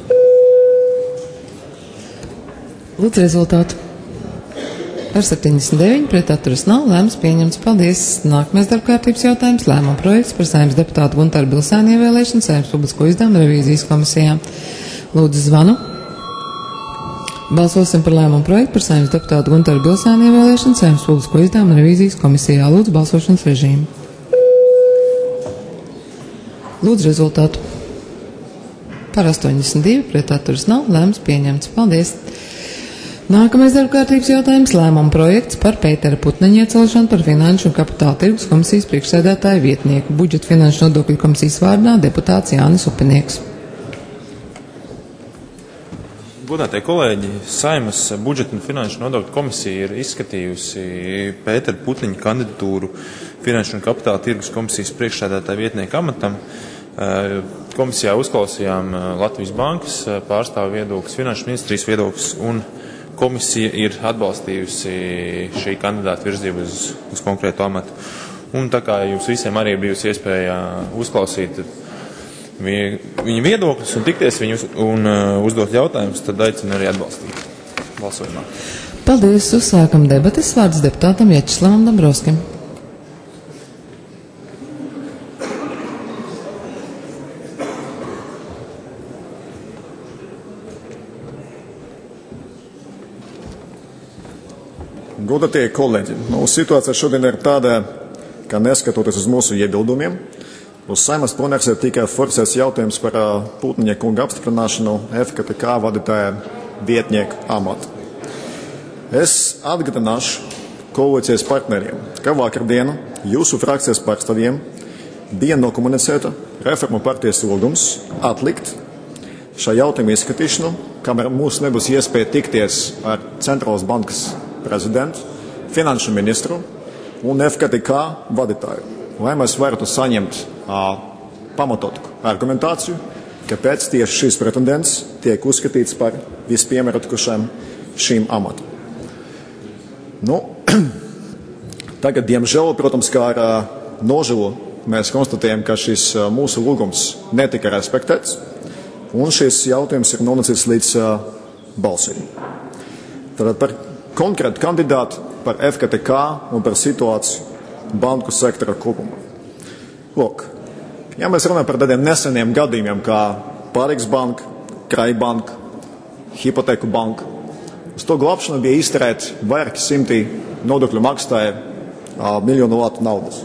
Lūdzu rezultātu. Par 79 pret atturas nav, lēmums pieņemts. Paldies. Nākamais darba kārtības jautājums - lēmuma projekts par Saeimas deputātu Guntaru Bilsēnu ievēlēšanu Saeimas publisko izdevumu revīzijas komisijā. Lūdzu zvanu. Balsosim par lēmumu projektu par Saeimas deputātu Guntaru Bilsēnu ievēlēšanu Saeimas publisko izdevumu revīzijas komisijā. Lūdzu balsošanas režīmu. Lūdzu rezultātu. Par 82 pret atturas nav, lēmums pieņemts. Paldies. Nākamais darba kārtības jautājums - lēmuma projekts par Pētera Putneņa iecelšanu par Finanšu un Kapitāla tirgus komisijas priekšsēdētāja vietnieku budžeta finanšu nodokļu komisijas vārdā deputāts Jānis Upinieks. Godātie kolēģi, Saeimas budžeta un finanšu nodokļu komisija ir izskatījusi Pētera Putniņa kandidatūru Finanšu un Kapitāla tirgus komisijas priekšsēdētāja vietnieka amatam. Komisijā uzklausījām Latvijas bankas pārstāvu viedokļus, Finanšu ministrijas viedokļus un komisija ir atbalstījusi šī kandidāta virzību uz konkrētu amatu. Un tā kā jums visiem arī bijusi iespēja uzklausīt viņa viedokļus un tikties viņus un uzdot jautājumus, tad aicinu arī atbalstīt balsojumā. Paldies, uzsākam debates. Vārds deputātam Vjačeslavam Dombrovskim. Godātie kolēģi, situācija šodien ir tāda, ka neskatoties uz mūsu iebildumiem, uz Saeimas plenārsēdē tika forsēts jautājums par Putniņa kunga apstiprināšanu FKTK vadītāja vietnieku amatu. Es atgādināšu koalīcijas partneriem, ka vakardienu jūsu frakcijas pārstāvjiem bija nokomunicēta Reformu partijas lūgums atlikt šā jautājuma izskatīšanu, kamēr mums nebūs iespēja tikties ar Centrālās bankas prezidentu, finanšu ministru un FKTK vadītāju, lai mēs varētu saņemt pamatotu argumentāciju, kāpēc tieši šīs pretendents tiek uzskatīts par vispiemērotākajiem šīm amatam. Tagad, diemžēl, protams, kā ar nožēlu mēs konstatējam, ka šis mūsu lūgums netika respektēts, un šis jautājums ir nonācis līdz balsojumam. Tātad par konkrētu kandidātu, par FKTK un par situāciju banku sektora kopumā. Lūk, ja mēs runājam par tādiem neseniem gadījumiem, kā Pārīgas banka, Kraibanka, Hipoteku banka, uz to glābšanu bija iztērēt vairāki simti nodokļu maksātāju miljonu latu naudas.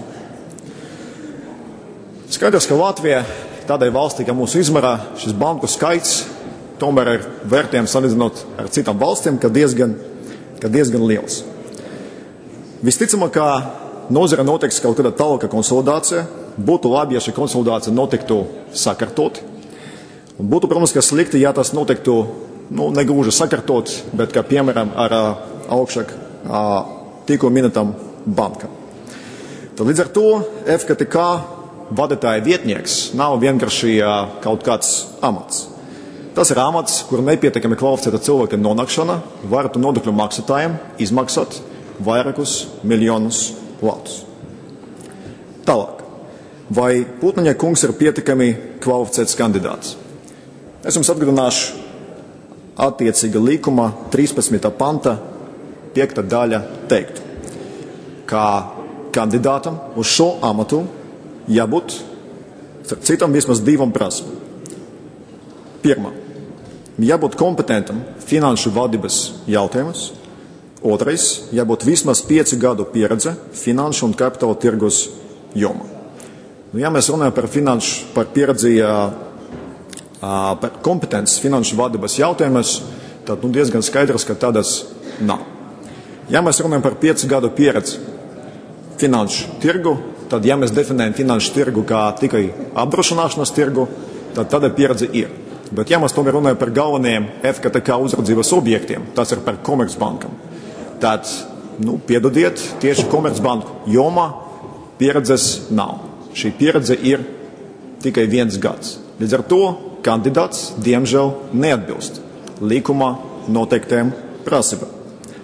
Skaidrs, ka Latvija tādai valstī, ka mūsu izmērā šis banku skaits tomēr ir vērtējums salīdzinot ar citām valstīm, ka diezgan liels. Visticamāk, ka nozare notiks kaut kāda tālāka konsolidācija. Būtu labi, ja šī konsolidācija notiktu sakārtot. Un būtu, protams, ka slikti, ja tas notiktu, negluži sakārtot, bet, kā piemēram, ar augšāk tikko minētam bankam. Tad līdz ar to FKTK vadītāja vietnieks nav vienkārši kaut kāds amats. Tas ir amats, kur nepietiekami kvalificēta cilvēka nonākšana varētu nodokļu maksātājiem izmaksāt vairākus miljonus latus. Tālāk. Vai Putniņa kungs ir pietiekami kvalificēts kandidāts? Es jums atgādināšu attiecīga likuma 13. panta 5. daļa teiktu, ka kandidātam uz šo amatu jābūt starp citam vismaz divam prasmēm. Pirmā, jābūt kompetentam finanšu vadības jautājumus. Otrais, jābūt vismaz 5 gadu pieredze finanšu un kapitāla tirgus jomā. Ja mēs runājam par pieredzi, par kompetences finanšu vadības jautājumus, tad diezgan skaidrs, ka tādas nav. Ja mēs runājam par 5 gadu pieredzi finanšu tirgu, tad, ja mēs definējam finanšu tirgu kā tikai apdrošināšanas tirgu, tad tāda pieredze ir. Bet, ja mēs tomēr runājam par galvenajiem FKTK uzraudzības objektiem, tas ir par Komercbankam, tad, piedodiet, tieši Komercbanku jomā pieredzes nav. Šī pieredze ir tikai 1 gads. Līdz ar to kandidāts, diemžēl, neatbilst likumā noteiktiem prasībām.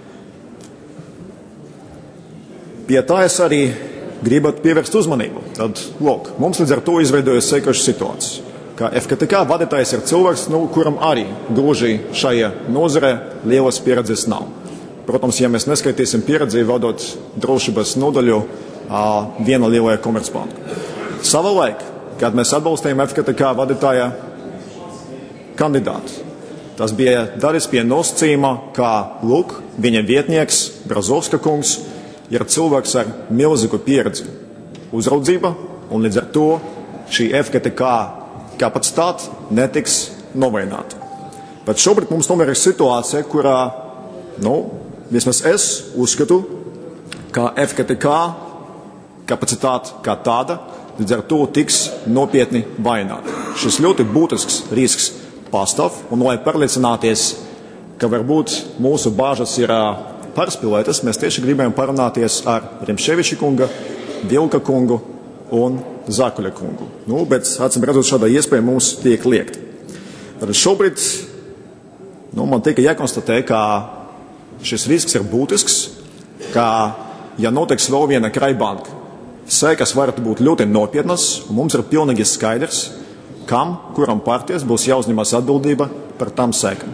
Pie tā es arī gribētu pievērst uzmanību. Tad, lūk, mums līdz ar to izveidojas sekoša situācija. Ka FKTK vadītājs ir cilvēks, kuram arī gluži šajā nozarē lielas pieredzes nav. Protams, ja mēs neskaitīsim pieredzi vadot drošības nodaļu viena lielajā Komercbanka. Savulaik, kad mēs atbalstījām FKTK vadītāja kandidātu, tas bija daļas pie nosacījuma, ka, lūk, viņa vietnieks Brazovska kungs ir cilvēks ar milzīgu pieredzi uzraudzība, un līdz ar to šī FKTK kapacitāte netiks novājināta. Bet šobrīd mums tomēr ir situācija, kurā, vismaz es uzskatu, ka FKTK kapacitāte kā tāda līdz ar to tiks nopietni vājināta. Šis ļoti būtisks risks pastāv, un lai pārliecināties, ka varbūt mūsu bāžas ir pārspīlētas, mēs tieši gribējām parunāties ar Rimševiča kunga, Vilka kungu un Zakuļa kungu. Bet, acīm redzot, šādā iespēja mums tiek liekta. Tad šobrīd man tika jākonstatē, ka šis risks ir būtisks, ka, ja notiks vēl viena krājbanka, sekas varētu būt ļoti nopietnas, un mums ir pilnīgi skaidrs, kuram partijas būs jāuzņemas atbildība par tām sekām.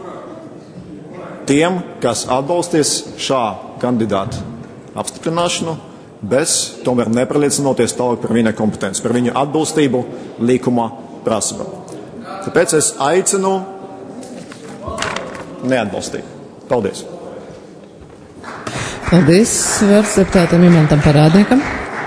Tiem, kas atbalstīs šā kandidāta apstiprināšanu, bez tomēr neparliecinoties tālāk par viņa kompetenci, par viņu atbilstību likuma prasībām. Tāpēc es aicinu neatbalstīt. Paldies. Paldies. Vārds deputātam Imantam Parādniekam.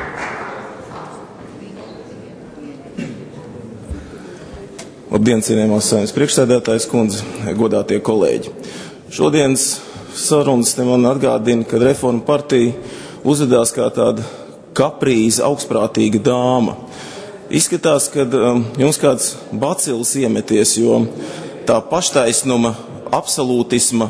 Labdien, cienījamās Saeimas priekšsēdētājas kundze, godātie kolēģi. Šodienas sarunas te man atgādina, kad Reforma partija uzvedās kā tāda kaprīza, augstprātīga dāma. Izskatās, ka jums kāds bacils iemeties, jo tā paštaisnuma, absolūtisma,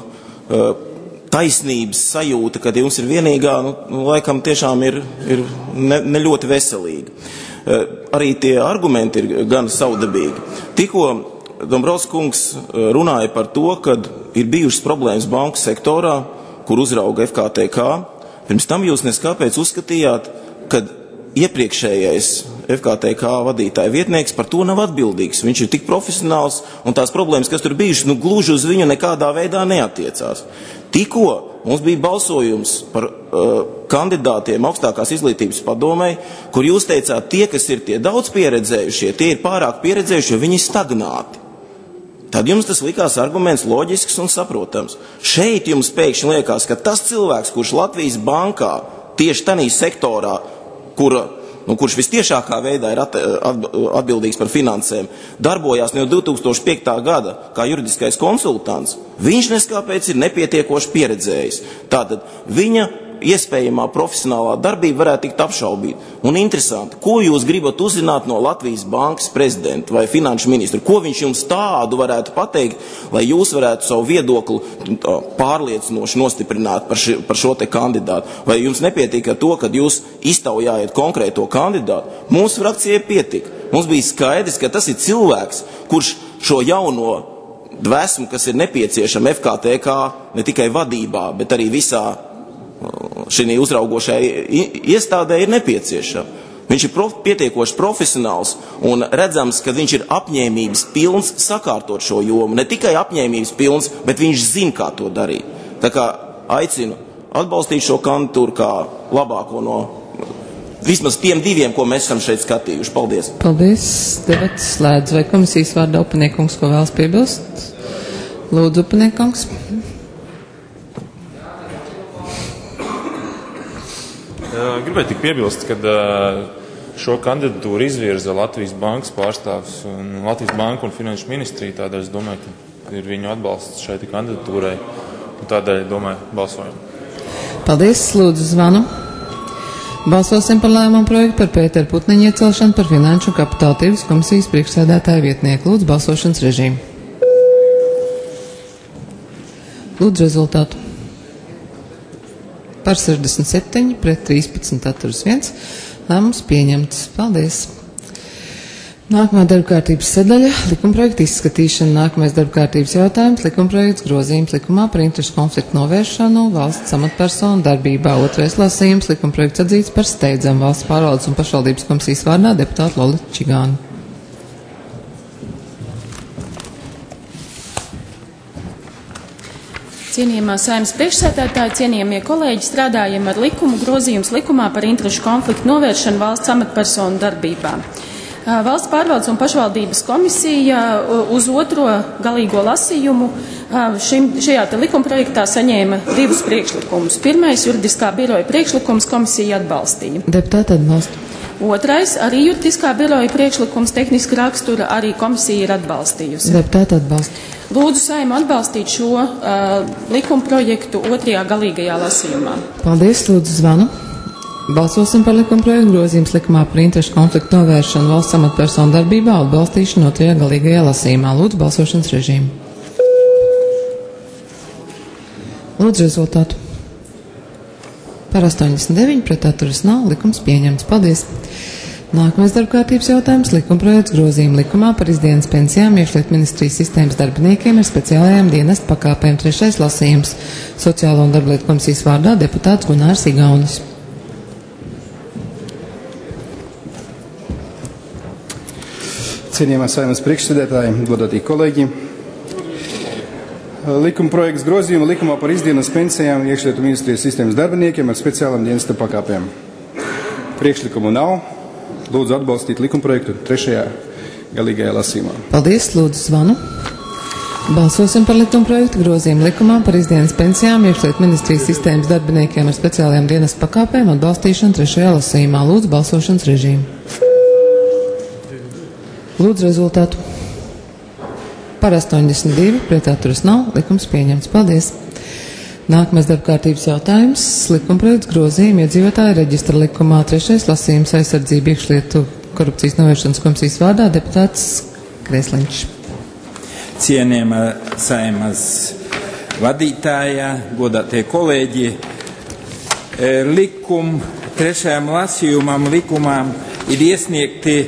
taisnības sajūta, kad jums ir vienīgā, laikam tiešām ir ne ļoti veselīga. Arī tie argumenti ir gan savdabīgi. Tikko Dombrovskis kungs runāja par to, ka ir bijušas problēmas banku sektorā, kur uzrauga FKTK. Pirms tam jūs neskāpēc uzskatījāt, ka iepriekšējais FKTK vadītāja vietnieks par to nav atbildīgs. Viņš ir tik profesionāls, un tās problēmas, kas tur bijušas, gluži uz viņu nekādā veidā neatiecās. Tikko mums bija balsojums par kandidātiem augstākās izglītības padomei, kur jūs teicāt, tie, kas ir tie daudz pieredzējušie, tie ir pārāk pieredzējušie, jo viņi ir stagnāti. Tad jums tas likās arguments loģisks un saprotams. Šeit jums pēkšņi liekas, ka tas cilvēks, kurš Latvijas bankā tieši tanī sektorā, kurš vistiešākā veidā ir atbildīgs par finansēm, darbojās no 2005. gada kā juridiskais konsultants, viņš neskāpēc ir nepietiekoši pieredzējis. Tātad viņa iespējamā profesionālā darbība varētu tikt apšaubīta. Un interesanti, ko jūs gribat uzzināt no Latvijas bankas prezidenta vai finanšu ministra? Ko viņš jums tādu varētu pateikt, lai jūs varētu savu viedokli pārliecinoši nostiprināt par šo te kandidātu? Vai jums nepietiek ar to, kad jūs iztaujājat konkrēto kandidātu? Mūsu frakcijai pietika. Mums bija skaidrs, ka tas ir cilvēks, kurš šo jauno dvēsmu, kas ir nepieciešama FKTK ne tikai vadībā, bet arī visā šī uzraugošai iestādē ir nepieciešama. Viņš ir pietiekoši profesionāls un redzams, ka viņš ir apņēmības pilns sakārtot šo jomu. Ne tikai apņēmības pilns, bet viņš zina, kā to darīt. Tā kā aicinu atbalstīt šo kandidatūru kā labāko no vismaz tiem diviem, ko mēs esam šeit skatījuši. Paldies. Paldies. Debats slēdz. Vai komisijas vārdā Upaniekungs, ko vēlas piebilst? Lūdzu, Upaniekungs. Gribēju tik piebilst, ka šo kandidatūru izvirza Latvijas bankas pārstāvs un Latvijas banka un finanšu ministrija. Tādēļ es domāju, ka ir viņu atbalsts šai kandidatūrai un tādēļ, domāju, balsojam. Paldies, lūdzu zvanu. Balsosim par lēmumu projektu par Pēteru Putniņu iecelšanu par Finanšu un Kapitāla tirgus komisijas priekšsēdētāju vietnieku. Lūdzu balsošanas režīmu. Lūdzu rezultātu. Par 67, pret 13 atturas 1. Lēmums pieņemts. Paldies. Nākamā darbkārtības sadaļa - likumprojekta izskatīšana. Nākamais darbkārtības jautājums - likumprojekts grozījums likumā par interešu konfliktu novēršanu valsts amatpersonu darbībā. Otrais lasījums - likumprojekts atzīts par steidzamu valsts pārvaldes un pašvaldības komisijas vārdā deputātu Loli Čigānu. Cienījamā Saeimas priekšsēdētāji, cienījamie kolēģi, strādājam ar likumu grozījums likumā par interešu konfliktu novēršanu valsts amatpersonu darbībā. Valsts pārvaldes un pašvaldības komisija uz otro galīgo lasījumu šajā likumprojektā saņēma divus priekšlikumus. Pirmais juridiskā biroja priekšlikums komisija atbalstīja. Deputāti atbalsta. Otrais arī juridiskā biroja priekšlikums tehniska rakstura arī komisija ir atbalstījusi. Deputāti atbalsta. Lūdzu Saimu atbalstīt šo likumprojektu otrajā galīgajā lasījumā. Paldies, lūdzu zvanu. Balsosim par likumprojektu grozījums likumā par interešu konfliktu novēršanu valsts amatpersonu darbībā atbalstīšanu otrajā galīgajā lasījumā. Lūdzu balsošanas režīmu. Lūdzu rezultātu. Par 89 pret atturas nav, likums pieņemts. Paldies. Nākamais darbkārtības jautājums - likumprojekts grozījuma likumā par izdienas pensijām iekšlietu ministrijas sistēmas darbiniekiem ar speciālajām dienestu pakāpēm. 3. lasījums. Sociālo un darblietu komisijas vārdā deputāts Gunārs Igaunis. Cienījamā Saeimas priekšsēdētāji, godātī kolēģi. Likumprojekts grozījuma likumā par izdienas pensijām iekšlietu ministrijas sistēmas darbiniekiem ar speciālām dienesta pakāpēm. Priekšlikumu nav. Lūdzu atbalstīt likumprojektu 3. galīgajā lasījumā. Paldies, lūdzu zvanu. Balsosim par likumprojektu grozījumu likumā par izdienas pensijām iekšlietu ministrijas sistēmas darbiniekiem ar speciālajām dienesta pakāpēm atbalstīšanu 3. lasījumā. Lūdzu balsošanas režīmu. Lūdzu rezultātu. Par 82, pret atturas nav, likums pieņemts. Paldies. Nākamais darbkārtības jautājums - likumprojekts grozījuma iedzīvotāju reģistra likumā 3. lasījums aizsardzība iekšlietu korupcijas novēršanas komisijas vārdā deputāts Kresliņš. Cienījamā Saeimas vadītāja, godātie kolēģi, likumā ir iesniegti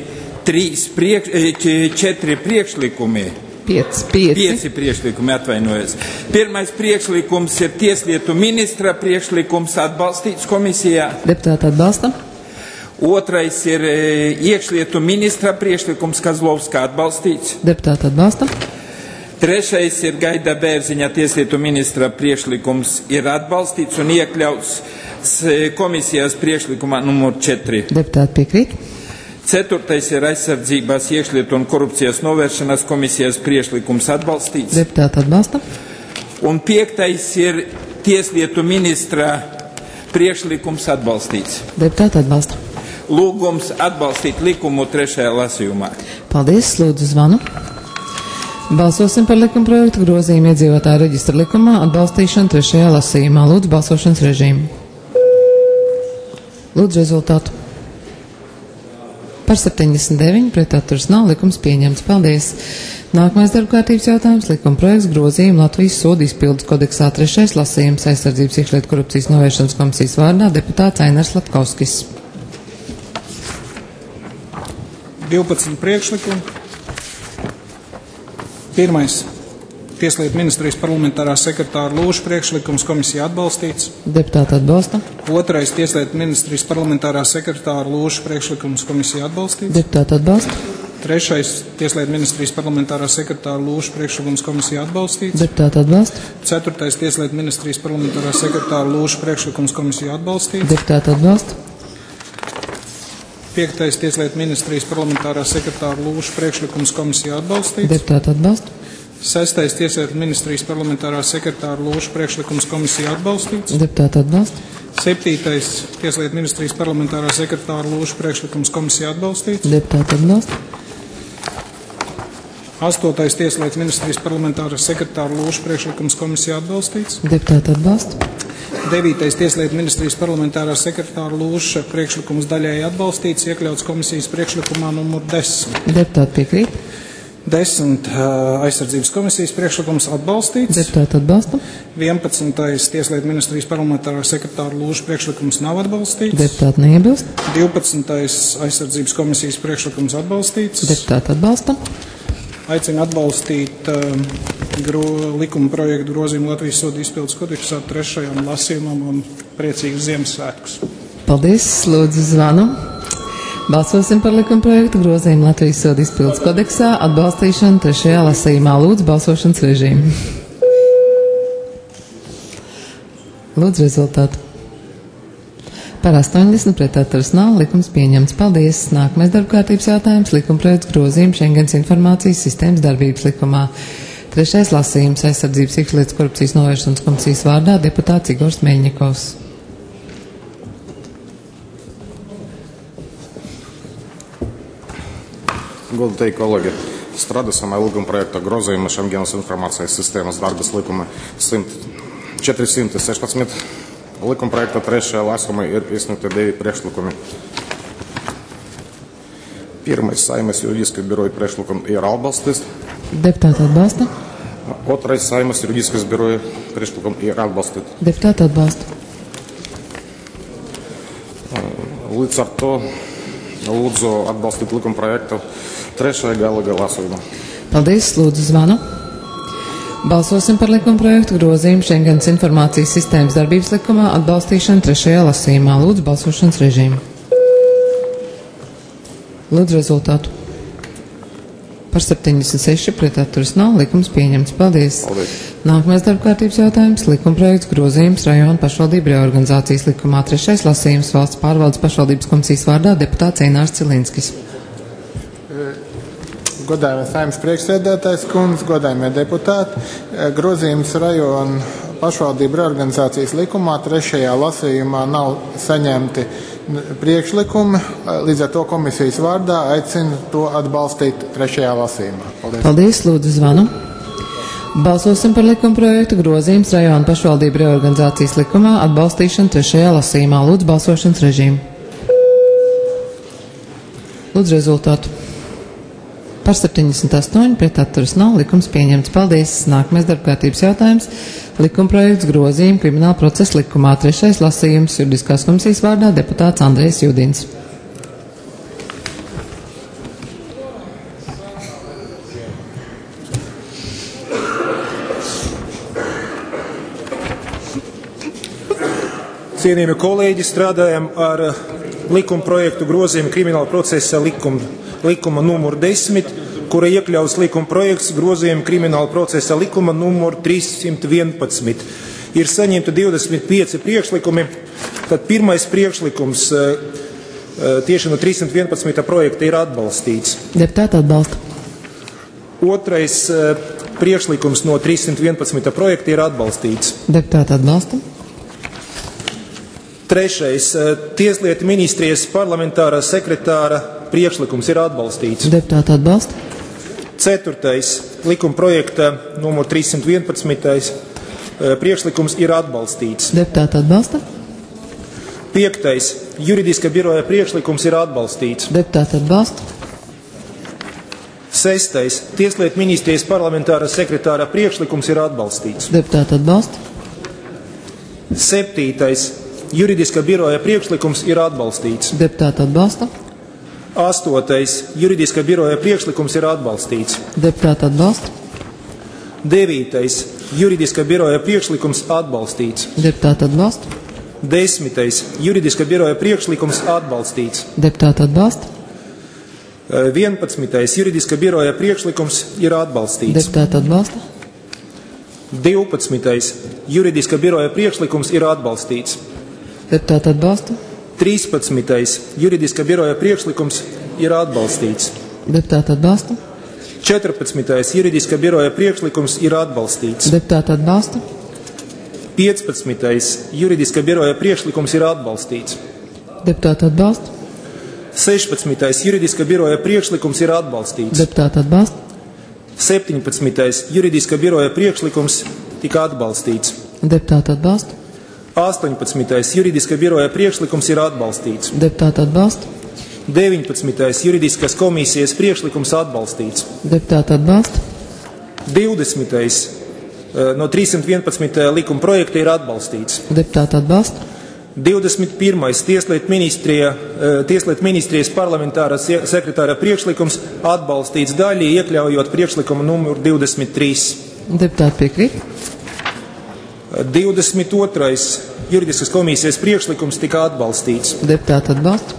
4 priekšlikumi. 5 priekšlikumi, atvainojos. Pirmais priekšlikums ir tieslietu ministra priekšlikums atbalstīts komisijā. Deputāti atbalsta. Otrais ir iekšlietu ministra priekšlikums Kazlovska atbalstīts. Deputāti atbalsta. Trešais ir Gaida Bērziņa tieslietu ministra priekšlikums ir atbalstīts un iekļauts komisijas priekšlikumā numur 4. Deputāti piekrīt. Ceturtais ir aizsardzības iekšlietu un korupcijas novēršanas komisijas priekšlikums atbalstīts. Deputāti atbalsta. Un piektais ir tieslietu ministra priekšlikums atbalstīts. Deputāti atbalsta. Lūgums atbalstīt likumu 3. lasījumā. Paldies, lūdzu zvanu. Balsosim par likumprojektu grozījumu iedzīvotāju reģistra likumā atbalstīšanu 3. lasījumā. Lūdzu balsošanas režīmu. Lūdzu rezultātu. Par 79, pret atturas nav, likums pieņemts. Paldies. Nākamais darbkārtības jautājums - likumprojekts grozījumu Latvijas sodu izpildes kodeksā 3. lasījums aizsardzības iekšlietu korupcijas novēršanas komisijas vārdā deputāts Ainars Latkovskis. 12 priekšlikumi. Pirmais - tieslietu ministrijas parlamentārā sekretāra Lūša priekšlikums komisija atbalstīts. Deputāti atbalsta. Otrais - tieslietu ministrijas parlamentārā sekretāra Lūša priekšlikums komisija atbalstīts. Deputāti atbalsta. Trešais - tieslietu ministrijas parlamentārā sekretāra Lūša priekšlikums komisija atbalstīts. Deputāti atbalsta. Ceturtais - tieslietu ministrijas parlamentārā sekretāra Lūša priekšlikums komisija atbalstīts. Deputāti atbalsta. Piektais - tieslietu ministrijas parlamentārā sekretāra Lūša priekšlikums komisija atbalstīts. Deputāti atbalsta. Sestais - tieslietu ministrijas parlamentārā sekretāra Lūša priekšlikums komisija atbalstīts. Deputāti atbalsta. Septītais - tieslietu ministrijas parlamentārā sekretāra Lūša priekšlikums komisija atbalstīts. Deputāti atbalsta. Astotais - tieslietu ministrijas parlamentārā sekretāra Lūša priekšlikums komisija atbalstīts. Deputāti atbalsta. Devītais - tieslietu ministrijas parlamentārā sekretāra Lūša priekšlikums daļēji atbalstīts, iekļauts komisijas priekšlikumā numur 10. Deputāti piekrīt. 10. Aizsardzības komisijas priekšlikums atbalstīts. Deputāti atbalsta. 11. tieslietu ministrijas parlamentārā sekretāra Lūša priekšlikums nav atbalstīts. Deputāti neiebilst. 12. aizsardzības komisijas priekšlikums atbalstīts. Deputāti atbalsta. Aicinu atbalstīt likuma projektu grozījumu Latvijas sodu izpildes kodeksā 3. lasījumam un priecīgus Ziemassvētkus. Paldies, lūdzu zvanu. Balsosim par likumprojektu grozījumu Latvijas sodu izpildes kodeksā atbalstīšanu 3. lasījumā. Lūdzu balsošanas režīmu. Lūdzu rezultātu. Par 80 pret atturas nav, likums pieņemts. Paldies. Nākamais darbkārtības jautājums - likumprojekts grozījumu Schengens informācijas sistēmas darbības likumā. 3. lasījums aizsardzības iekšlietu korupcijas novēršanas komisijas vārdā deputāts Igors Meļņikovs. Godātie kolēģi, strādāsim ar likumprojekta grozījumu Schengenas informācijas sistēmas darbības likuma 416. Likumprojekta 3. lasījumā ir iesniegti 2 priekšlikumi. Pirmais - Saeimas juridiskais biroja priekšlikums ir atbalstīts. Deputāti atbalsta. Otrais - Saeimas juridiskais biroja priekšlikums ir atbalstīts. Deputāti atbalsta. Līdz ar to Lūdzu atbalstīt likuma projektu 3. gala lasījumā. Paldies, lūdzu zvanu. Balsosim par likuma projektu grozījumu Schengens informācijas sistēmas darbības likumā atbalstīšanu 3. lasījumā. Lūdzu balsošanas režīmu. Lūdzu rezultātu. Par 76 pret atturas nav, likums pieņemts. Paldies. Nākamais darbkārtības jautājums - likumprojekts grozījums Rajona pašvaldību reorganizācijas likumā 3. lasījums Valsts pārvaldes pašvaldības komisijas vārdā deputāts Einārs Cilinskis. Godājumie Saeimas priekšsēdētājs kundze, godājumie deputāti, grozījums Rajona pašvaldību reorganizācijas likumā 3. lasījumā nav saņemti priekšlikumi, līdz ar to komisijas vārdā aicinu to atbalstīt 3. lasījumā. Paldies. Paldies, lūdzu zvanu. Balsosim par likumprojektu grozījums Rajona pašvaldību reorganizācijas likumā atbalstīšanu 3. lasījumā. Lūdzu balsošanas režīmu. Lūdzu rezultātu. Par 78 pret atturas nav, likums pieņemts. Paldies. Nākamais darbkārtības jautājums - likumprojekts grozījuma krimināla procesa likumā 3. lasījums juridiskās komisijas vārdā deputāts Andrejs Judins. Cienījami kolēģi, strādājam ar likumprojektu grozījumu krimināla procesa likuma numur 10, kura iekļaus likuma projekts grozījumu krimināla procesa likuma numur 311. Ir saņemta 25 priekšlikumi, tad pirmais priekšlikums tieši no 311. projekta ir atbalstīts. Deputāti atbalsta. Otrais priekšlikums no 311. projekta ir atbalstīts. Deputāti atbalsta. Trešais Tieslietu ministrijas parlamentārā sekretāra priekšlikums ir atbalstīts. Deputāti atbalsta. Ceturtais likuma projekta numur 311. Priekšlikums ir atbalstīts. Deputāti atbalsta. Piektais juridiska biroja priekšlikums ir atbalstīts. Deputāti atbalsta. Sestais Tieslietu ministrijas parlamentāra sekretāra priekšlikums ir atbalstīts. Deputāti atbalsta. Septītais juridiska biroja priekšlikums ir atbalstīts. Deputāti atbalsta. Astotais juridiska biroja priekšlikums ir atbalstīts. Deputāti atbalsta. Devītais juridiska biroja priekšlikums atbalstīts. Deputāti atbalsta. Desmitais juridiska biroja priekšlikums atbalstīts. Deputāti atbalsta. 11. juridiska biroja priekšlikums ir atbalstīts. Deputāti atbalsta. 12. juridiska biroja priekšlikums ir atbalstīts. Deputāti atbalsta. 13. juridiska biroja priekšlikums ir atbalstīts. Deputāti atbalsta. 14. juridiska biroja priekšlikums ir atbalstīts. Deputāti atbalsta. 15. juridiska biroja priekšlikums ir atbalstīts. Deputāti atbalsta. 16. juridiska biroja priekšlikums ir atbalstīts. Deputāti atbalsta. 17. juridiska biroja priekšlikums tika atbalstīts. Deputāti atbalsta. 18. juridiska biroja priekšlikums ir atbalstīts. Deputāti atbalsta. 19. juridiskas komisijas priekšlikums atbalstīts. Deputāti atbalsta. 20. no 311. likuma projekta ir atbalstīts. Deputāti atbalsta. 21. Tieslietu ministrijas parlamentāra sekretāra priekšlikums atbalstīts daļai, iekļaujot priekšlikumu numuru 23. Deputāti piekrīt. 22. juridiskas komisijas priekšlikums tika atbalstīts. Deputāti atbalsta.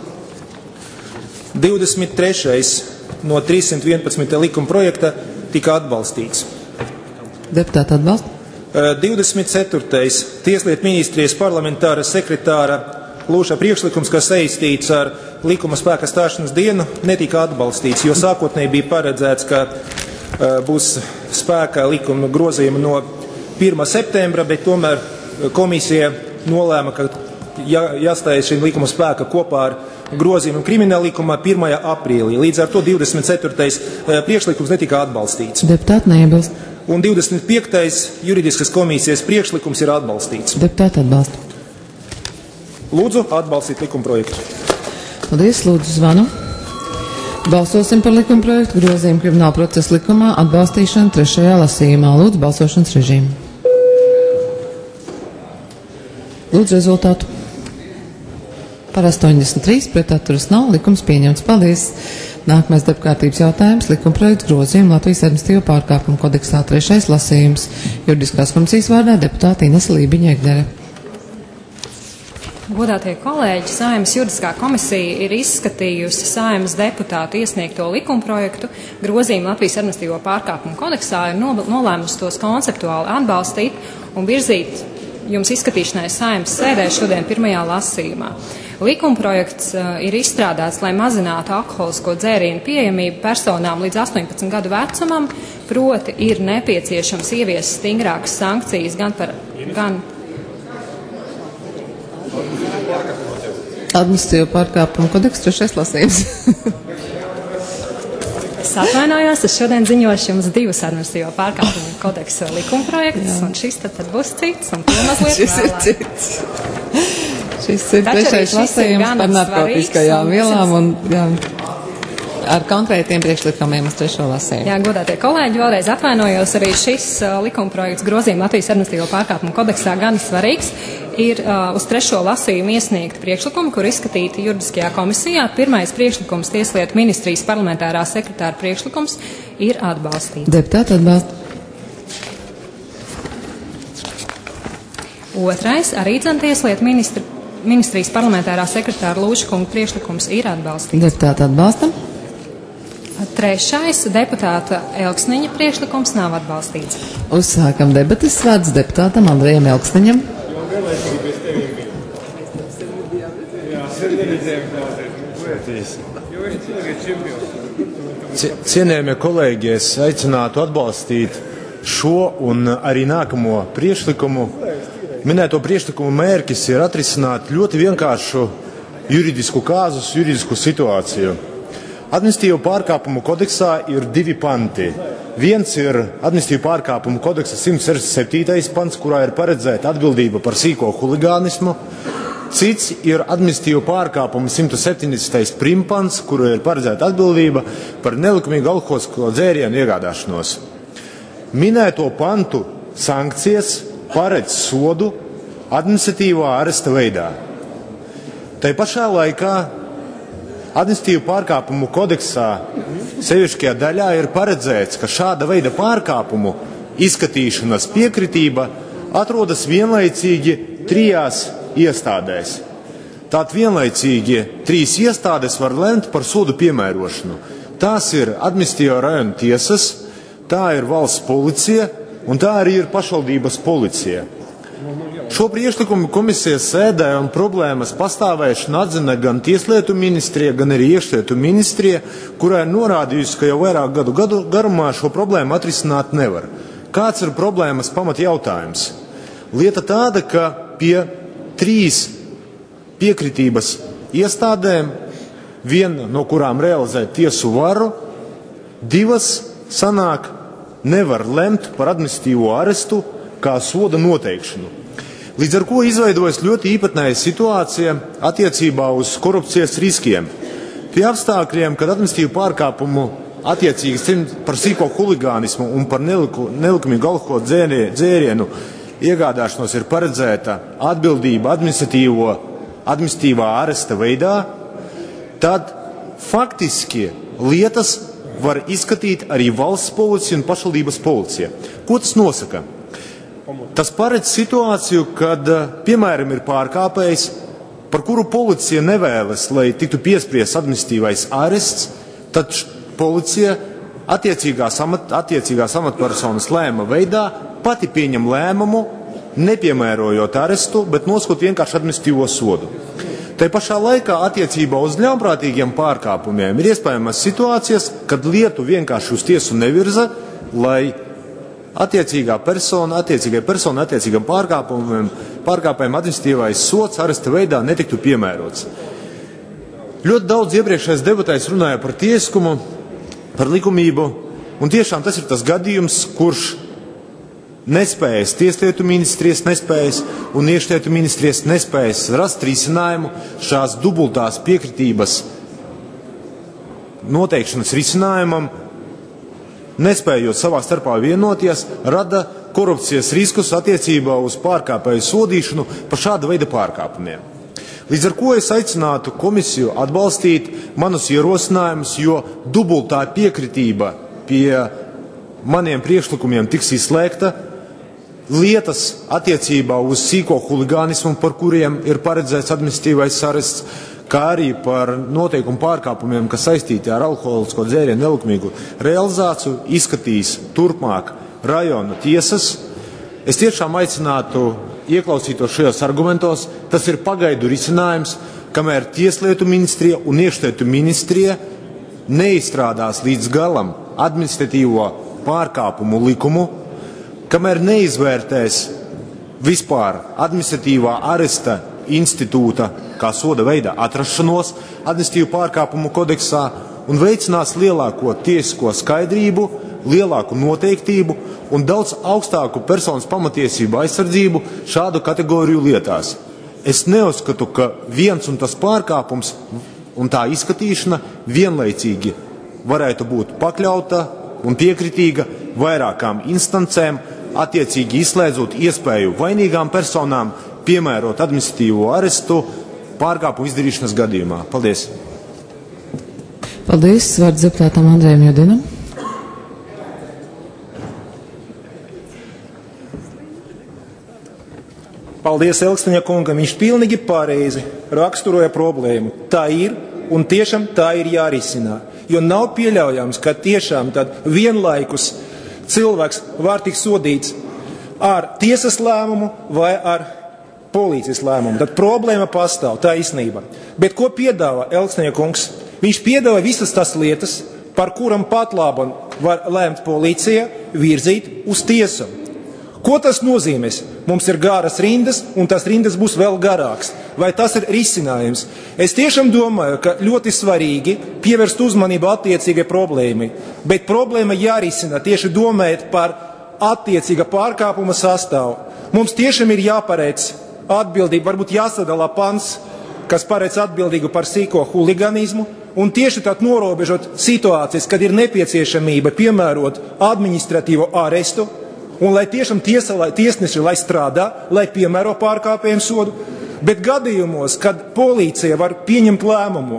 23. no 311. likuma projekta tika atbalstīts. Deputāti atbalsta. 24. Tieslietu ministrijas parlamentāra sekretāra Lūša priekšlikums, kas saistīts ar likuma spēka stāšanas dienu, netika atbalstīts, jo sākotnēji bija paredzēts, ka būs spēkā likuma grozījuma no 1. septembra, bet tomēr komisija nolēma, ka jāstājas šim likuma spēka kopā ar grozījumu krimināla likumā 1. aprīlī. Līdz ar to 24. priekšlikums netika atbalstīts. Deputāti neiebilst. Un 25. juridiskas komisijas priekšlikums ir atbalstīts. Deputāti atbalsta. Lūdzu atbalstīt likuma projektu. Paldies, lūdzu zvanu. Balsosim par likuma projektu grozījumu krimināla procesa likumā atbalstīšanu 3. lasījumā. Lūdzu balsošanas režīmu. Lūdzu rezultātu. Par 83, pret atturas nav, likums pieņemts. Paldies! Nākamais darbkārtības jautājums, likumprojekts grozījuma Latvijas administratīvo pārkāpumu kodeksā 3. lasījums. Juridiskās komisijas vārdā deputāte Inese Lībiņa-Egnere. Godātie kolēģi, Saeimas juridiskā komisija ir izskatījusi Saeimas deputātu iesniegto likumprojektu grozījumu Latvijas administratīvo pārkāpumu kodeksā, ir nolēmusi tos konceptuāli atbalstīt un virzīt jums izskatīšanai Saeimas sēdē šodien pirmajā lasījumā. Likumprojekts ir izstrādāts, lai mazinātu alkoholisko dzērienu pieejamību personām līdz 18 gadu vecumam, proti ir nepieciešams ieviest stingrākas sankcijas gan Administratīvo pārkāpumu kodeks 3. lasījums. Es atvainojos, es šodien ziņošu jums 2 administratīvo pārkāpumu kodeksa likumprojektus, un šis tad būs cits, un to mazliet vēlāk. Šis ir 3. lasījums par narkotiskajām vielām un ar konkrētiem priekšlikumiem uz 3. lasījumu. Jā, godātie kolēģi, vēlreiz atvainojos, arī šis likumprojekts grozījuma Latvijas administratīvo pārkāpumu kodeksā gan svarīgs. Ir uz 3. lasījumu iesniegti priekšlikumi, kur izskatīti juridiskajā komisijā. Pirmais priekšlikums Tieslietu ministrijas parlamentārā sekretāra priekšlikums ir atbalstīts. Deputāti atbalsta. Otrais, arī Tieslietu ministrijas parlamentārā sekretāra Lūša kunga priekšlikums ir atbalstīts. Deputāti atbalsta. Trešais, deputāta Elksniņa priekšlikums nav atbalstīts. Uzsākam debatas, vārds deputātam Andrejam Elksniņam. Cienējamie kolēģi, es aicinātu atbalstīt šo un arī nākamo priekšlikumu. Minēto priekšlikumu mērķis ir atrisināt ļoti vienkāršu juridisku kāzus, juridisku situāciju. Administratīvo pārkāpumu kodeksā ir 2 panti. Viens ir administratīvo pārkāpumu kodeksa 167. pants, kurā ir paredzēta atbildība par sīko huligānismu. Cits ir administratīvo pārkāpumu 170. primpants, kurā ir paredzēta atbildība par nelikumīgu alkoholisko dzērienu iegādāšanos. Minēto pantu sankcijas paredz sodu administratīvā aresta veidā. Tai pašā laikā administratīvu pārkāpumu kodeksā sevišķajā daļā ir paredzēts, ka šāda veida pārkāpumu izskatīšanas piekritība atrodas vienlaicīgi 3 iestādēs. Tātad vienlaicīgi 3 iestādes var lemt par sodu piemērošanu. Tās ir administratīvā rajona tiesas, tā ir valsts policija un tā arī ir pašvaldības policija. Šo priekšlikumu komisijas sēdē un problēmas pastāvēšanu atzina gan Tieslietu ministrija, gan arī Iekšlietu ministrija, kurā ir norādījusi, ka jau vairāk gadu garumā šo problēmu atrisināt nevar. Kāds ir problēmas pamat jautājums? Lieta tāda, ka pie 3 piekritības iestādēm, viena no kurām realizē tiesu varu, 2 sanāk nevar lemt par administratīvo arestu kā soda noteikšanu. Līdz ar ko izveidojas ļoti īpatnēja situācija attiecībā uz korupcijas riskiem. Pie apstākļiem, kad administratīvu pārkāpumu attiecīgi par sīko huligānismu un par nelikumīgu alkohola dzērienu iegādāšanos ir paredzēta atbildība administratīvā aresta veidā, tad faktiski lietas var izskatīt arī valsts policija un pašvaldības policija. Ko tas nosaka? Tas paredz situāciju, kad, piemēram, ir pārkāpējs, par kuru policija nevēlas, lai tiktu piespriests administratīvais arests, tad policija attiecīgās amatpersonas lēma veidā pati pieņem lēmumu, nepiemērojot arestu, bet nosakot vienkārši administratīvo sodu. Tai pašā laikā attiecībā uz ļaunprātīgiem pārkāpumiem ir iespējamas situācijas, kad lietu vienkārši uz tiesu nevirza, lai attiecīgai personai attiecīgam pārkāpējiem administratīvais sods aresta veidā netiktu piemērots. Ļoti daudz iepriekšējās debatēs runāja par tiesiskumu, par likumību, un tiešām tas ir tas gadījums, kurš nespējas, Tieslietu ministrijas nespējas un Iekšlietu ministrijas nespējas rast risinājumu šās dubultās piekritības noteikšanas risinājumam, nespējot savā starpā vienoties, rada korupcijas riskus attiecībā uz pārkāpēju sodīšanu par šāda veida pārkāpumiem. Līdz ar ko es aicinātu komisiju atbalstīt manus ierosinājumus, jo dubultā piekritība pie maniem priekšlikumiem tiks izslēgta. Lietas attiecībā uz sīko huligānismu, par kuriem ir paredzēts administratīvais arests, kā arī par noteikumu pārkāpumiem, kas saistīti ar alkoholisko dzērienu nelikumīgu realizāciju, izskatīs turpmāk rajona tiesas. Es tiešām aicinātu ieklausītos šajos argumentos. Tas ir pagaidu risinājums, kamēr Tieslietu ministrija un Iekšlietu ministrija neizstrādās līdz galam administratīvo pārkāpumu likumu, kamēr neizvērtēs vispār administratīvā aresta institūta kā soda veida atrašanos administratīvu pārkāpumu kodeksā un veicinās lielāko tiesisko skaidrību, lielāku noteiktību un daudz augstāku personas pamatiesību aizsardzību šādu kategoriju lietās. Es neuzskatu, ka viens un tas pārkāpums un tā izskatīšana vienlaicīgi varētu būt pakļauta un piekritīga vairākām instancēm, attiecīgi izslēdzot iespēju vainīgām personām piemērot administratīvo arestu pārkāpumu izdarīšanas gadījumā. Paldies! Paldies! Vārds deputātam Andrejam Jodinam. Paldies Elksniņa kungam, viņš pilnīgi pareizi raksturoja problēmu. Tā ir un tiešām tā ir jārisina. Jo nav pieļaujams, ka tiešām tad vienlaikus cilvēks var tikt sodīts ar tiesas lēmumu vai ar policijas lēmumu. Tad problēma pastāv, tā īstenība. Bet ko piedāvā Elksniņa kungs? Viņš piedāvā visas tās lietas, par kuram pat labi var lēmt policija, virzīt uz tiesu. Ko tas nozīmēs? Mums ir garas rindas, un tas rindas būs vēl garāks. Vai tas ir risinājums? Es tiešām domāju, ka ļoti svarīgi pievērst uzmanību attiecīgai problēmai, bet problēma jārisina tieši domājot par attiecīga pārkāpuma sastāvu. Mums tiešām ir jāparedz atbildība, varbūt jāsadala pants, kas paredz atbildīgu par sīko huliganismu, un tieši tad norobežot situācijas, kad ir nepieciešamība piemērot administratīvo arestu, un lai tiešām tiesneši lai strādā, lai piemēro pārkāpējumu sodu, bet gadījumos, kad policija var pieņemt lēmumu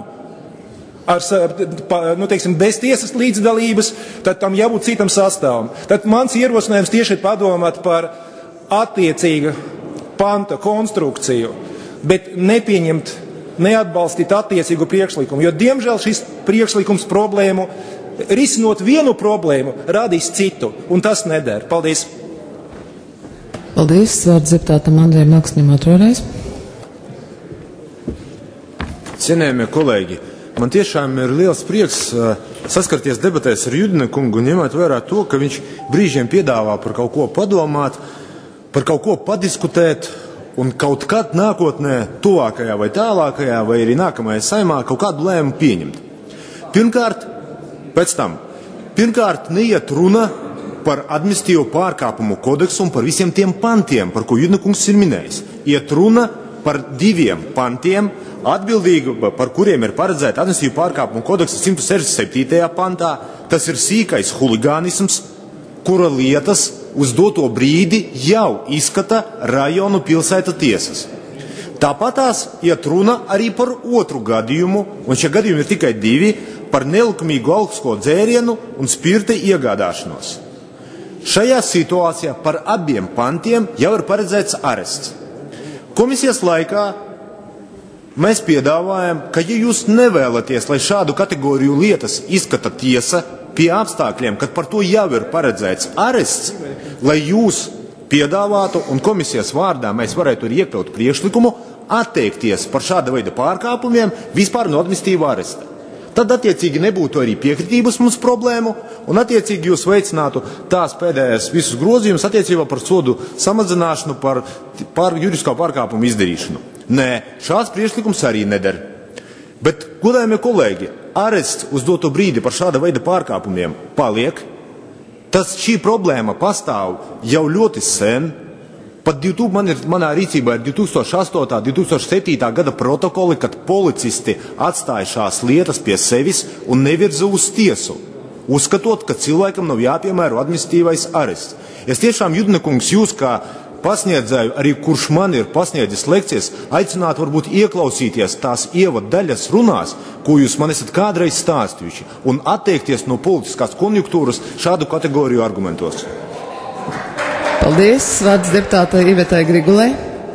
bez tiesas līdzdalības, tad tam jābūt citam sastāvam. Tad mans ierosinājums tieši ir padomāt par attiecīga panta konstrukciju, bet neatbalstīt attiecīgu priekšlikumu, jo diemžēl šis priekšlikums problēmu risinot vienu problēmu, radīs citu, un tas neder. Paldies! Paldies! Vārds deputātam Andrejam Elksnim otrais. Cienējamie kolēģi, man tiešām ir liels prieks saskarties debatēs ar Judina kungu un ņemot vērā to, ka viņš brīžiem piedāvā par kaut ko padomāt, par kaut ko padiskutēt un kaut kad nākotnē, tuvākajā vai tālākajā, vai arī nākamajā saimā kaut kādu lēmumu pieņemt. Pirmkārt, neiet runa par administratīvo pārkāpumu kodeksu un par visiem tiem pantiem, par ko Judina kungs ir minējis. Iet runa par 2 pantiem, atbildīgi, par kuriem ir paredzēta administratīvo pārkāpumu kodeksa 167. pantā. Tas ir sīkais huligānisms, kura lietas uz doto brīdi jau izskata rajonu pilsēta tiesas. Tāpatās iet runa arī par otru gadījumu, un šie gadījumi ir tikai 2, par nelikumīgu alkoholisko dzērienu un spirta iegādāšanos. Šajā situācijā par abiem pantiem jau ir paredzēts arests. Komisijas laikā mēs piedāvājam, ka ja jūs nevēlaties, lai šādu kategoriju lietas izskata tiesa pie apstākļiem, kad par to jau ir paredzēts arests, lai jūs piedāvātu un komisijas vārdā mēs varētu arī iekļaut priekšlikumu atteikties par šāda veida pārkāpumiem vispār no administratīvā aresta. Tad attiecīgi nebūtu arī piekritības mums problēmu, un attiecīgi jūs veicinātu tās pēdējās visus grozījumus attiecībā par sodu samazināšanu par juridiskā pārkāpumu izdarīšanu. Nē, šāds priekšlikums arī neder. Bet, godājamie kolēģi, arests uz doto brīdi par šāda veida pārkāpumiem paliek. Šī problēma pastāv jau ļoti sen. Pat manā rīcībā ir 2008. 2007. gada protokoli, kad policisti atstāja šās lietas pie sevis un nevirza uz tiesu, uzskatot, ka cilvēkam nav jāpiemēro administratīvais arests. Es tiešām, Judina kungs, jūs kā pasniedzēju, arī kurš man ir pasniedzis lekcijas, aicināt varbūt ieklausīties tās ievada daļas runās, ko jūs man esat kādreiz stāstījuši, un attiekties no politiskās konjunktūras šādu kategoriju argumentos. Paldies. Vārds deputātai Ivetai Grigulai.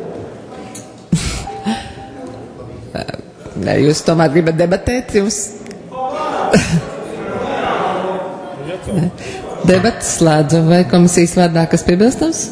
Nē, jūs tomēr gribat debatēt? Debatas slēdzu. Vai komisijas vārdā kas piebilstams?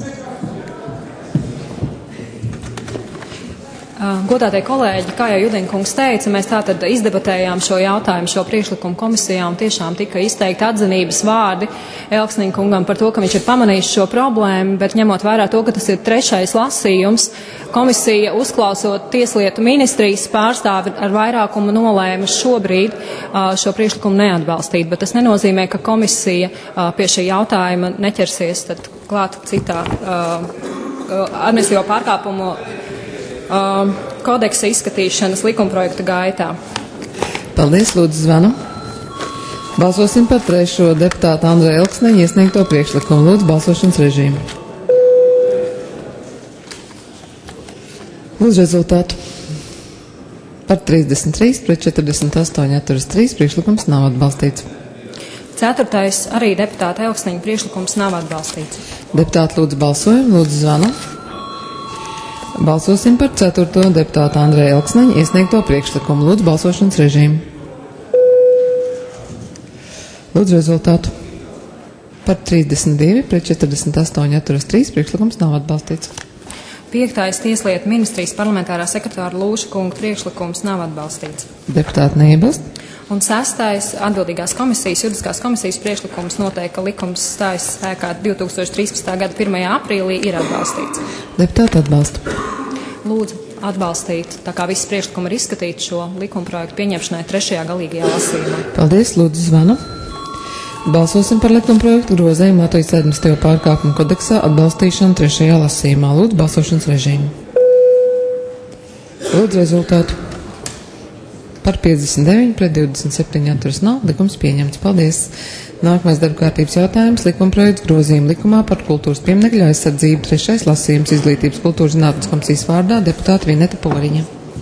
Godātie kolēģi, kā jau Judiņkungs teica, mēs tātad izdebatējām šo jautājumu, šo priekšlikumu komisijā, un tiešām tika izteikti atzinības vārdi Elksniņa kungam par to, ka viņš ir pamanījis šo problēmu, bet ņemot vērā to, ka tas ir 3. lasījums, komisija, uzklausot Tieslietu ministrijas pārstāvi ar vairākumu nolēma šobrīd šo priekšlikumu neatbalstīt, bet tas nenozīmē, ka komisija pie šī jautājuma neķersies tad klāt citā administratīvo pārkāpumu kodeksa izskatīšanas likumprojekta gaitā. Paldies, lūdzu zvanu. Balsosim par 3. deputāta Andreja Elksniņa iesniegto priekšlikumu. Lūdzu balsošanas režīmu. Lūdzu rezultātu. Par 33 pret 48 atturas 3 priekšlikums nav atbalstīts. 4. arī deputāta Elksniņa priekšlikums nav atbalstīts. Deputāti lūdzu balsojumu, lūdzu zvanu. Balsosim par 4. deputāta Andreja Elksniņa iesniegto priekšlikumu. Lūdzu balsošanas režīmu. Lūdzu rezultātu. Par 32 pret 48 atturas 3 priekšlikums nav atbalstīts. 5. Tieslietu ministrijas parlamentārā sekretāra Lūša kunga priekšlikums nav atbalstīts. Deputāti neiebilst. Un 6. atbildīgās komisijas, juridiskās komisijas priekšlikums noteikti, ka likums stājas spēkā 2013. gada 1. aprīlī ir atbalstīts. Deputāti atbalsta. Lūdzu atbalstīt, tā kā viss priekšlikumi ir izskatīti šo likumprojektu pieņemšanai 3. galīgajā lasījumā. Paldies, lūdzu zvanu. Balsosim par likumprojektu grozījumu Latvijas administratīvo pārkāpumu kodeksā atbalstīšanu 3. lasījumā. Lūdzu balsošanas režīmu. Lūdzu rezultātu. Par 59 pret 27 atturas nav. Likums pieņemts. Paldies. Nākamais darba kārtības jautājums. Likumprojekts grozījuma likumā par kultūras pieminekļu aizsardzību. 3. lasījums Izglītības kultūras zinātnes komisijas vārdā deputāta Vineta Poliņa.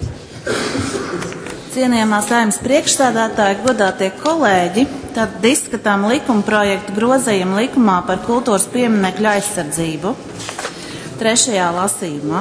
Cienījamā Saeimas priekšsēdētāji, godātie kolēģi, tad izskatām likumprojektu grozījumu likumā par kultūras pieminekļu aizsardzību 3. lasījumā.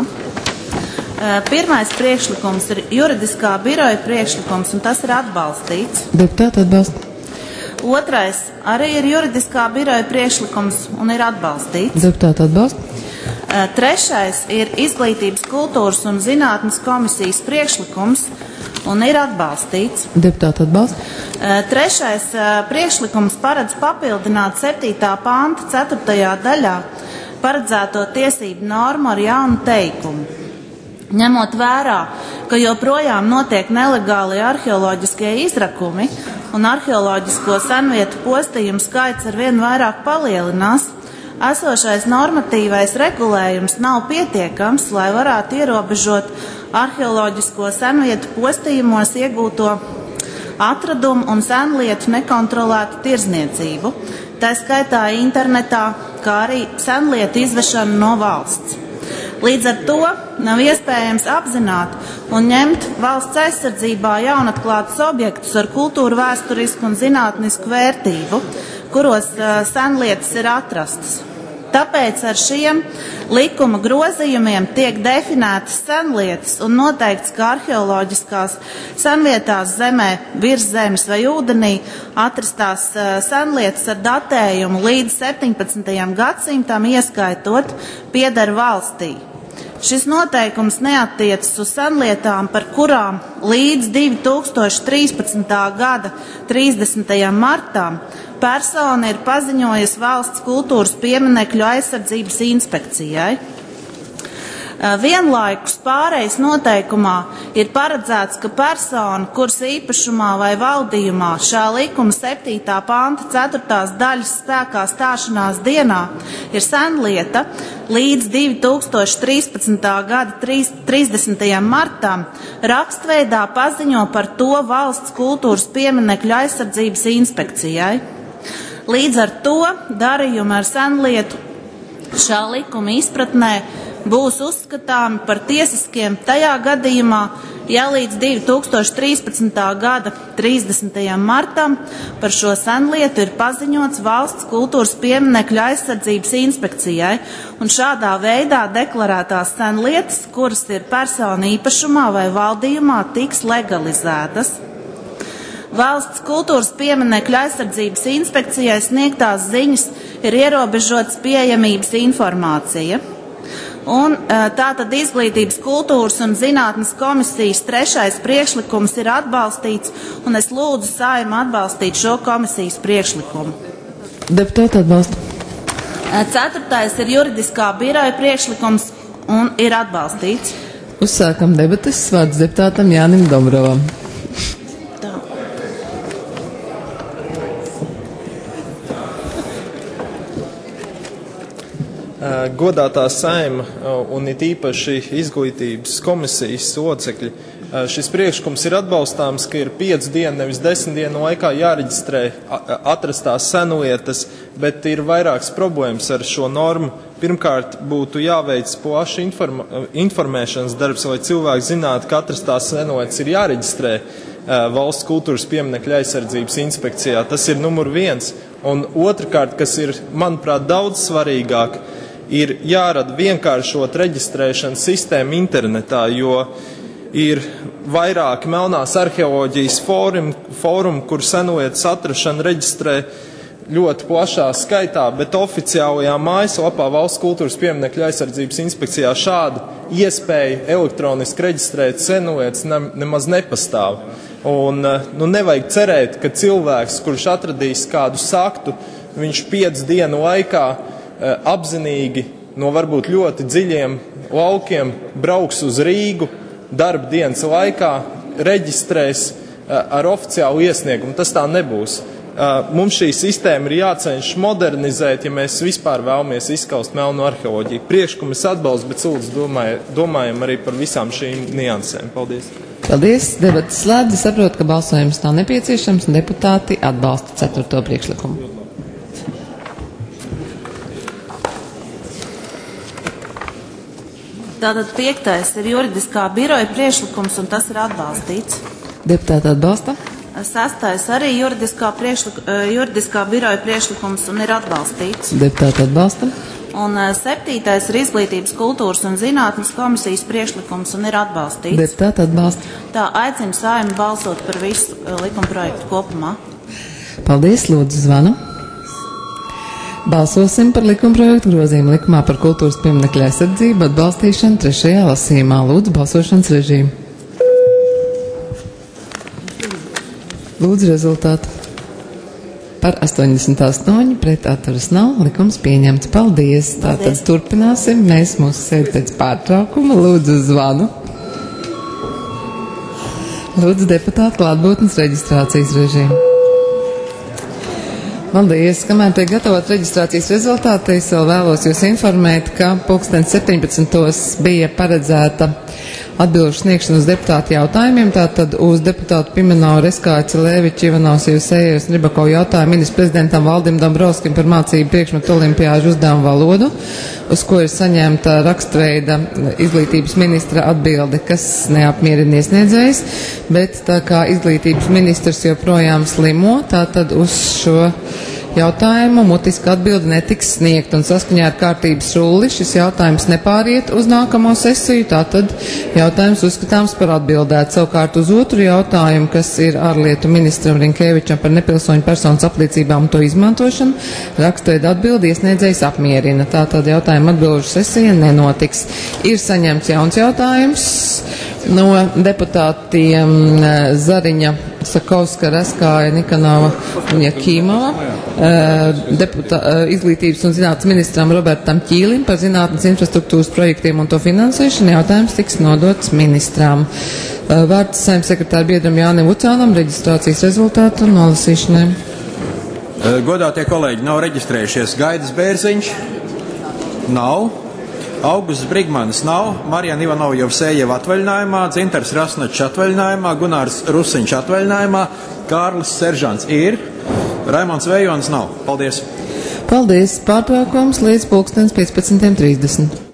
Pirmais priekšlikums ir juridiskā biroja priekšlikums, un tas ir atbalstīts. Deputāti atbalsta. Otrais arī ir juridiskā biroja priekšlikums un ir atbalstīts. Deputāti atbalsta. Trešais ir Izglītības kultūras un zinātnes komisijas priekšlikums un ir atbalstīts. Deputāti atbalsta. Trešais priekšlikums paredz papildināt 7. panta 4. daļā paredzēto tiesību normu ar jaunu teikumu. Ņemot vērā, ka joprojām notiek nelegāli arheoloģiskie izrakumi un arheoloģisko senvietu postījumu skaits arvien vairāk palielinās, esošais normatīvais regulējums nav pietiekams, lai varētu ierobežot arheoloģisko senvietu postījumos iegūto atradumu un senlietu nekontrolētu tirzniecību, tā skaitā internetā, kā arī senlietu izvešanu no valsts. Līdz ar to nav iespējams apzināt un ņemt valsts aizsardzībā jaunatklātus objektus ar kultūru vēsturisku un zinātnisku vērtību, kuros senlietas ir atrastas. Tāpēc ar šiem likuma grozījumiem tiek definētas senlietas un noteikts, ka arheoloģiskās senvietās zemē, virs zemes vai ūdenī atrastās senlietas ar datējumu līdz 17. gadsimtam ieskaitot pieder valstī. Šis noteikums neattiecas uz senlietām, par kurām līdz 2013. gada 30. martām persona ir paziņojusi valsts kultūras pieminekļu aizsardzības inspekcijai. Vienlaikus pārejas noteikumā ir paredzēts, ka persona, kuras īpašumā vai valdījumā šā likuma 7. panta 4. daļas spēkā stāšanās dienā ir senlieta līdz 2013. gada 30. martam, rakstveidā paziņo par to valsts kultūras pieminekļu aizsardzības inspekcijai. Līdz ar to darījumi ar senlietu šā likuma izpratnē būs uzskatāmi par tiesiskiem tajā gadījumā, ja līdz 2013. gada 30. martam par šo senlietu ir paziņots Valsts kultūras pieminekļu aizsardzības inspekcijai, un šādā veidā deklarētās senlietas, kuras ir persona īpašumā vai valdījumā, tiks legalizētas. Valsts kultūras pieminekļu aizsardzības inspekcijai sniegtās ziņas ir ierobežotas pieejamības informācija. Un tātad Izglītības, kultūras un zinātnes komisijas 3. priekšlikums ir atbalstīts, un es lūdzu Saeimu atbalstīt šo komisijas priekšlikumu. Deputāti atbalsta. 4. ir juridiskā biroja priekšlikums un ir atbalstīts. Uzsākam debates. Vārds deputātam Jānim Dombrovam. Godātā Saeima un it īpaši Izglītības komisijas locekļi, šis priekšlikums ir atbalstāms, ka ir 5 dienu, nevis 10 dienu laikā jāreģistrē atrastās senlietas, bet ir vairākas problēmas ar šo normu. Pirmkārt, būtu jāveic plašs informēšanas darbs, lai cilvēki zinātu, ka atrastās senlietas ir jāreģistrē Valsts kultūras pieminekļu aizsardzības inspekcijā. Tas ir numur 1. Un otrkārt, kas ir, manuprāt, daudz svarīgāk, ir jārada vienkāršot reģistrēšanas sistēmu internetā, jo ir vairāki melnās arheoloģijas fórumi, kur senlietas atrašana reģistrē ļoti plašā skaitā, bet oficiālajā mājaslapā Valsts kultūras pieminekļu aizsardzības inspekcijā šāda iespēja elektroniski reģistrēt senlietas nemaz nepastāv. Un nevajag cerēt, ka cilvēks, kurš atradīs kādu saktu, viņš 5 dienu laikā apzinīgi no varbūt ļoti dziļiem laukiem brauks uz Rīgu darba dienas laikā, reģistrēs ar oficiālu iesniegumu. Tas tā nebūs. Mums šī sistēma ir jācenšas modernizēt, ja mēs vispār vēlamies izskaust melnu arheoloģiju. Priekšlikumu es atbalstu, bet lūdzu domājam arī par visām šīm niansēm. Paldies. Paldies. Debates slēdz. Es saprotu, ka balsojums nav nepieciešams un deputāti atbalsta 4. priekšlikumu. Tātad 5. ir juridiskā biroja priekšlikums, un tas ir atbalstīts. Deputāti atbalsta. 6. arī juridiskā biroja priekšlikums un ir atbalstīts. Deputāti atbalsta. Un 7. ir Izglītības, kultūras un zinātnes komisijas priekšlikums un ir atbalstīts. Deputāti atbalsta. Tā aicina Saeimu balsot par visu likumprojektu kopumā. Paldies, lūdzu zvanu. Balsosim par likumprojektu grozījumu likumā par kultūras pieminekļu aizsardzību atbalstīšanu 3. lasījumā. Lūdzu balsošanas režīmu. Lūdzu rezultātu. Par 88, pret atturas nav, likums pieņemts. Paldies. Tātad turpināsim. Mēs mūsu sēdi pēc pārtraukuma. Lūdzu zvanu. Lūdzu deputātu klātbūtnes reģistrācijas režīmu. Paldies. Kamēr tiek gatavot reģistrācijas rezultāti, es vēl vēlos jūs informēt, ka 17. bija paredzēta atbilžu sniegšanu uz deputātu jautājumiem. Tātad uz deputātu Pimenavu, Reskāci, Lēviči, Ivanovs, Jusējus un Ribakovu jautājumu ministru prezidentam Valdim Dombrovskim par mācību priekšmetu olimpiāžu uzdevumu valodu, uz ko ir saņemta rakstveida izglītības ministra atbilde, kas neapmierina iesniedzējs, bet tā kā izglītības ministrs joprojām slimo, tātad uz šo jautājumu mutiska atbilde netiks sniegt, un saskaņā ar kārtības rulli šis jautājums nepāriet uz nākamo sesiju, tātad jautājums uzskatāms par atbildēt. Savukārt uz otru jautājumu, kas ir ārlietu ministram Rinkēvičam par nepilsoņu personas apliecībām un to izmantošanu, rakstveida atbildi iesniedzējs apmierina. Tātad jautājuma atbilžu sesija nenotiks. Ir saņemts jauns jautājums no deputātiem Zariņa, Sakovska, Reskāja, Nikanova un Jakīmova, izglītības un zinātnes ministram Robertam Ķīlim par zinātnes infrastruktūras projektiem un to finansēšanu. Jautājums tiks nodots ministram. Vārds Saeimas sekretāra biedram Jānim Vucānam reģistrācijas rezultātu nolasīšanai. Godātie kolēģi, nav reģistrējušies Gaidis Bērziņš? Nav. Augusts Brigmanis nav, Marijana Ivanova Jevsejeva atvaļinājumā, Dzintars Rasnačs atvaļinājumā, Gunārs Rusiņš atvaļinājumā, Kārlis Seržants ir, Raimons Vējons nav. Paldies! Paldies! Pārtraukums līdz 15:30.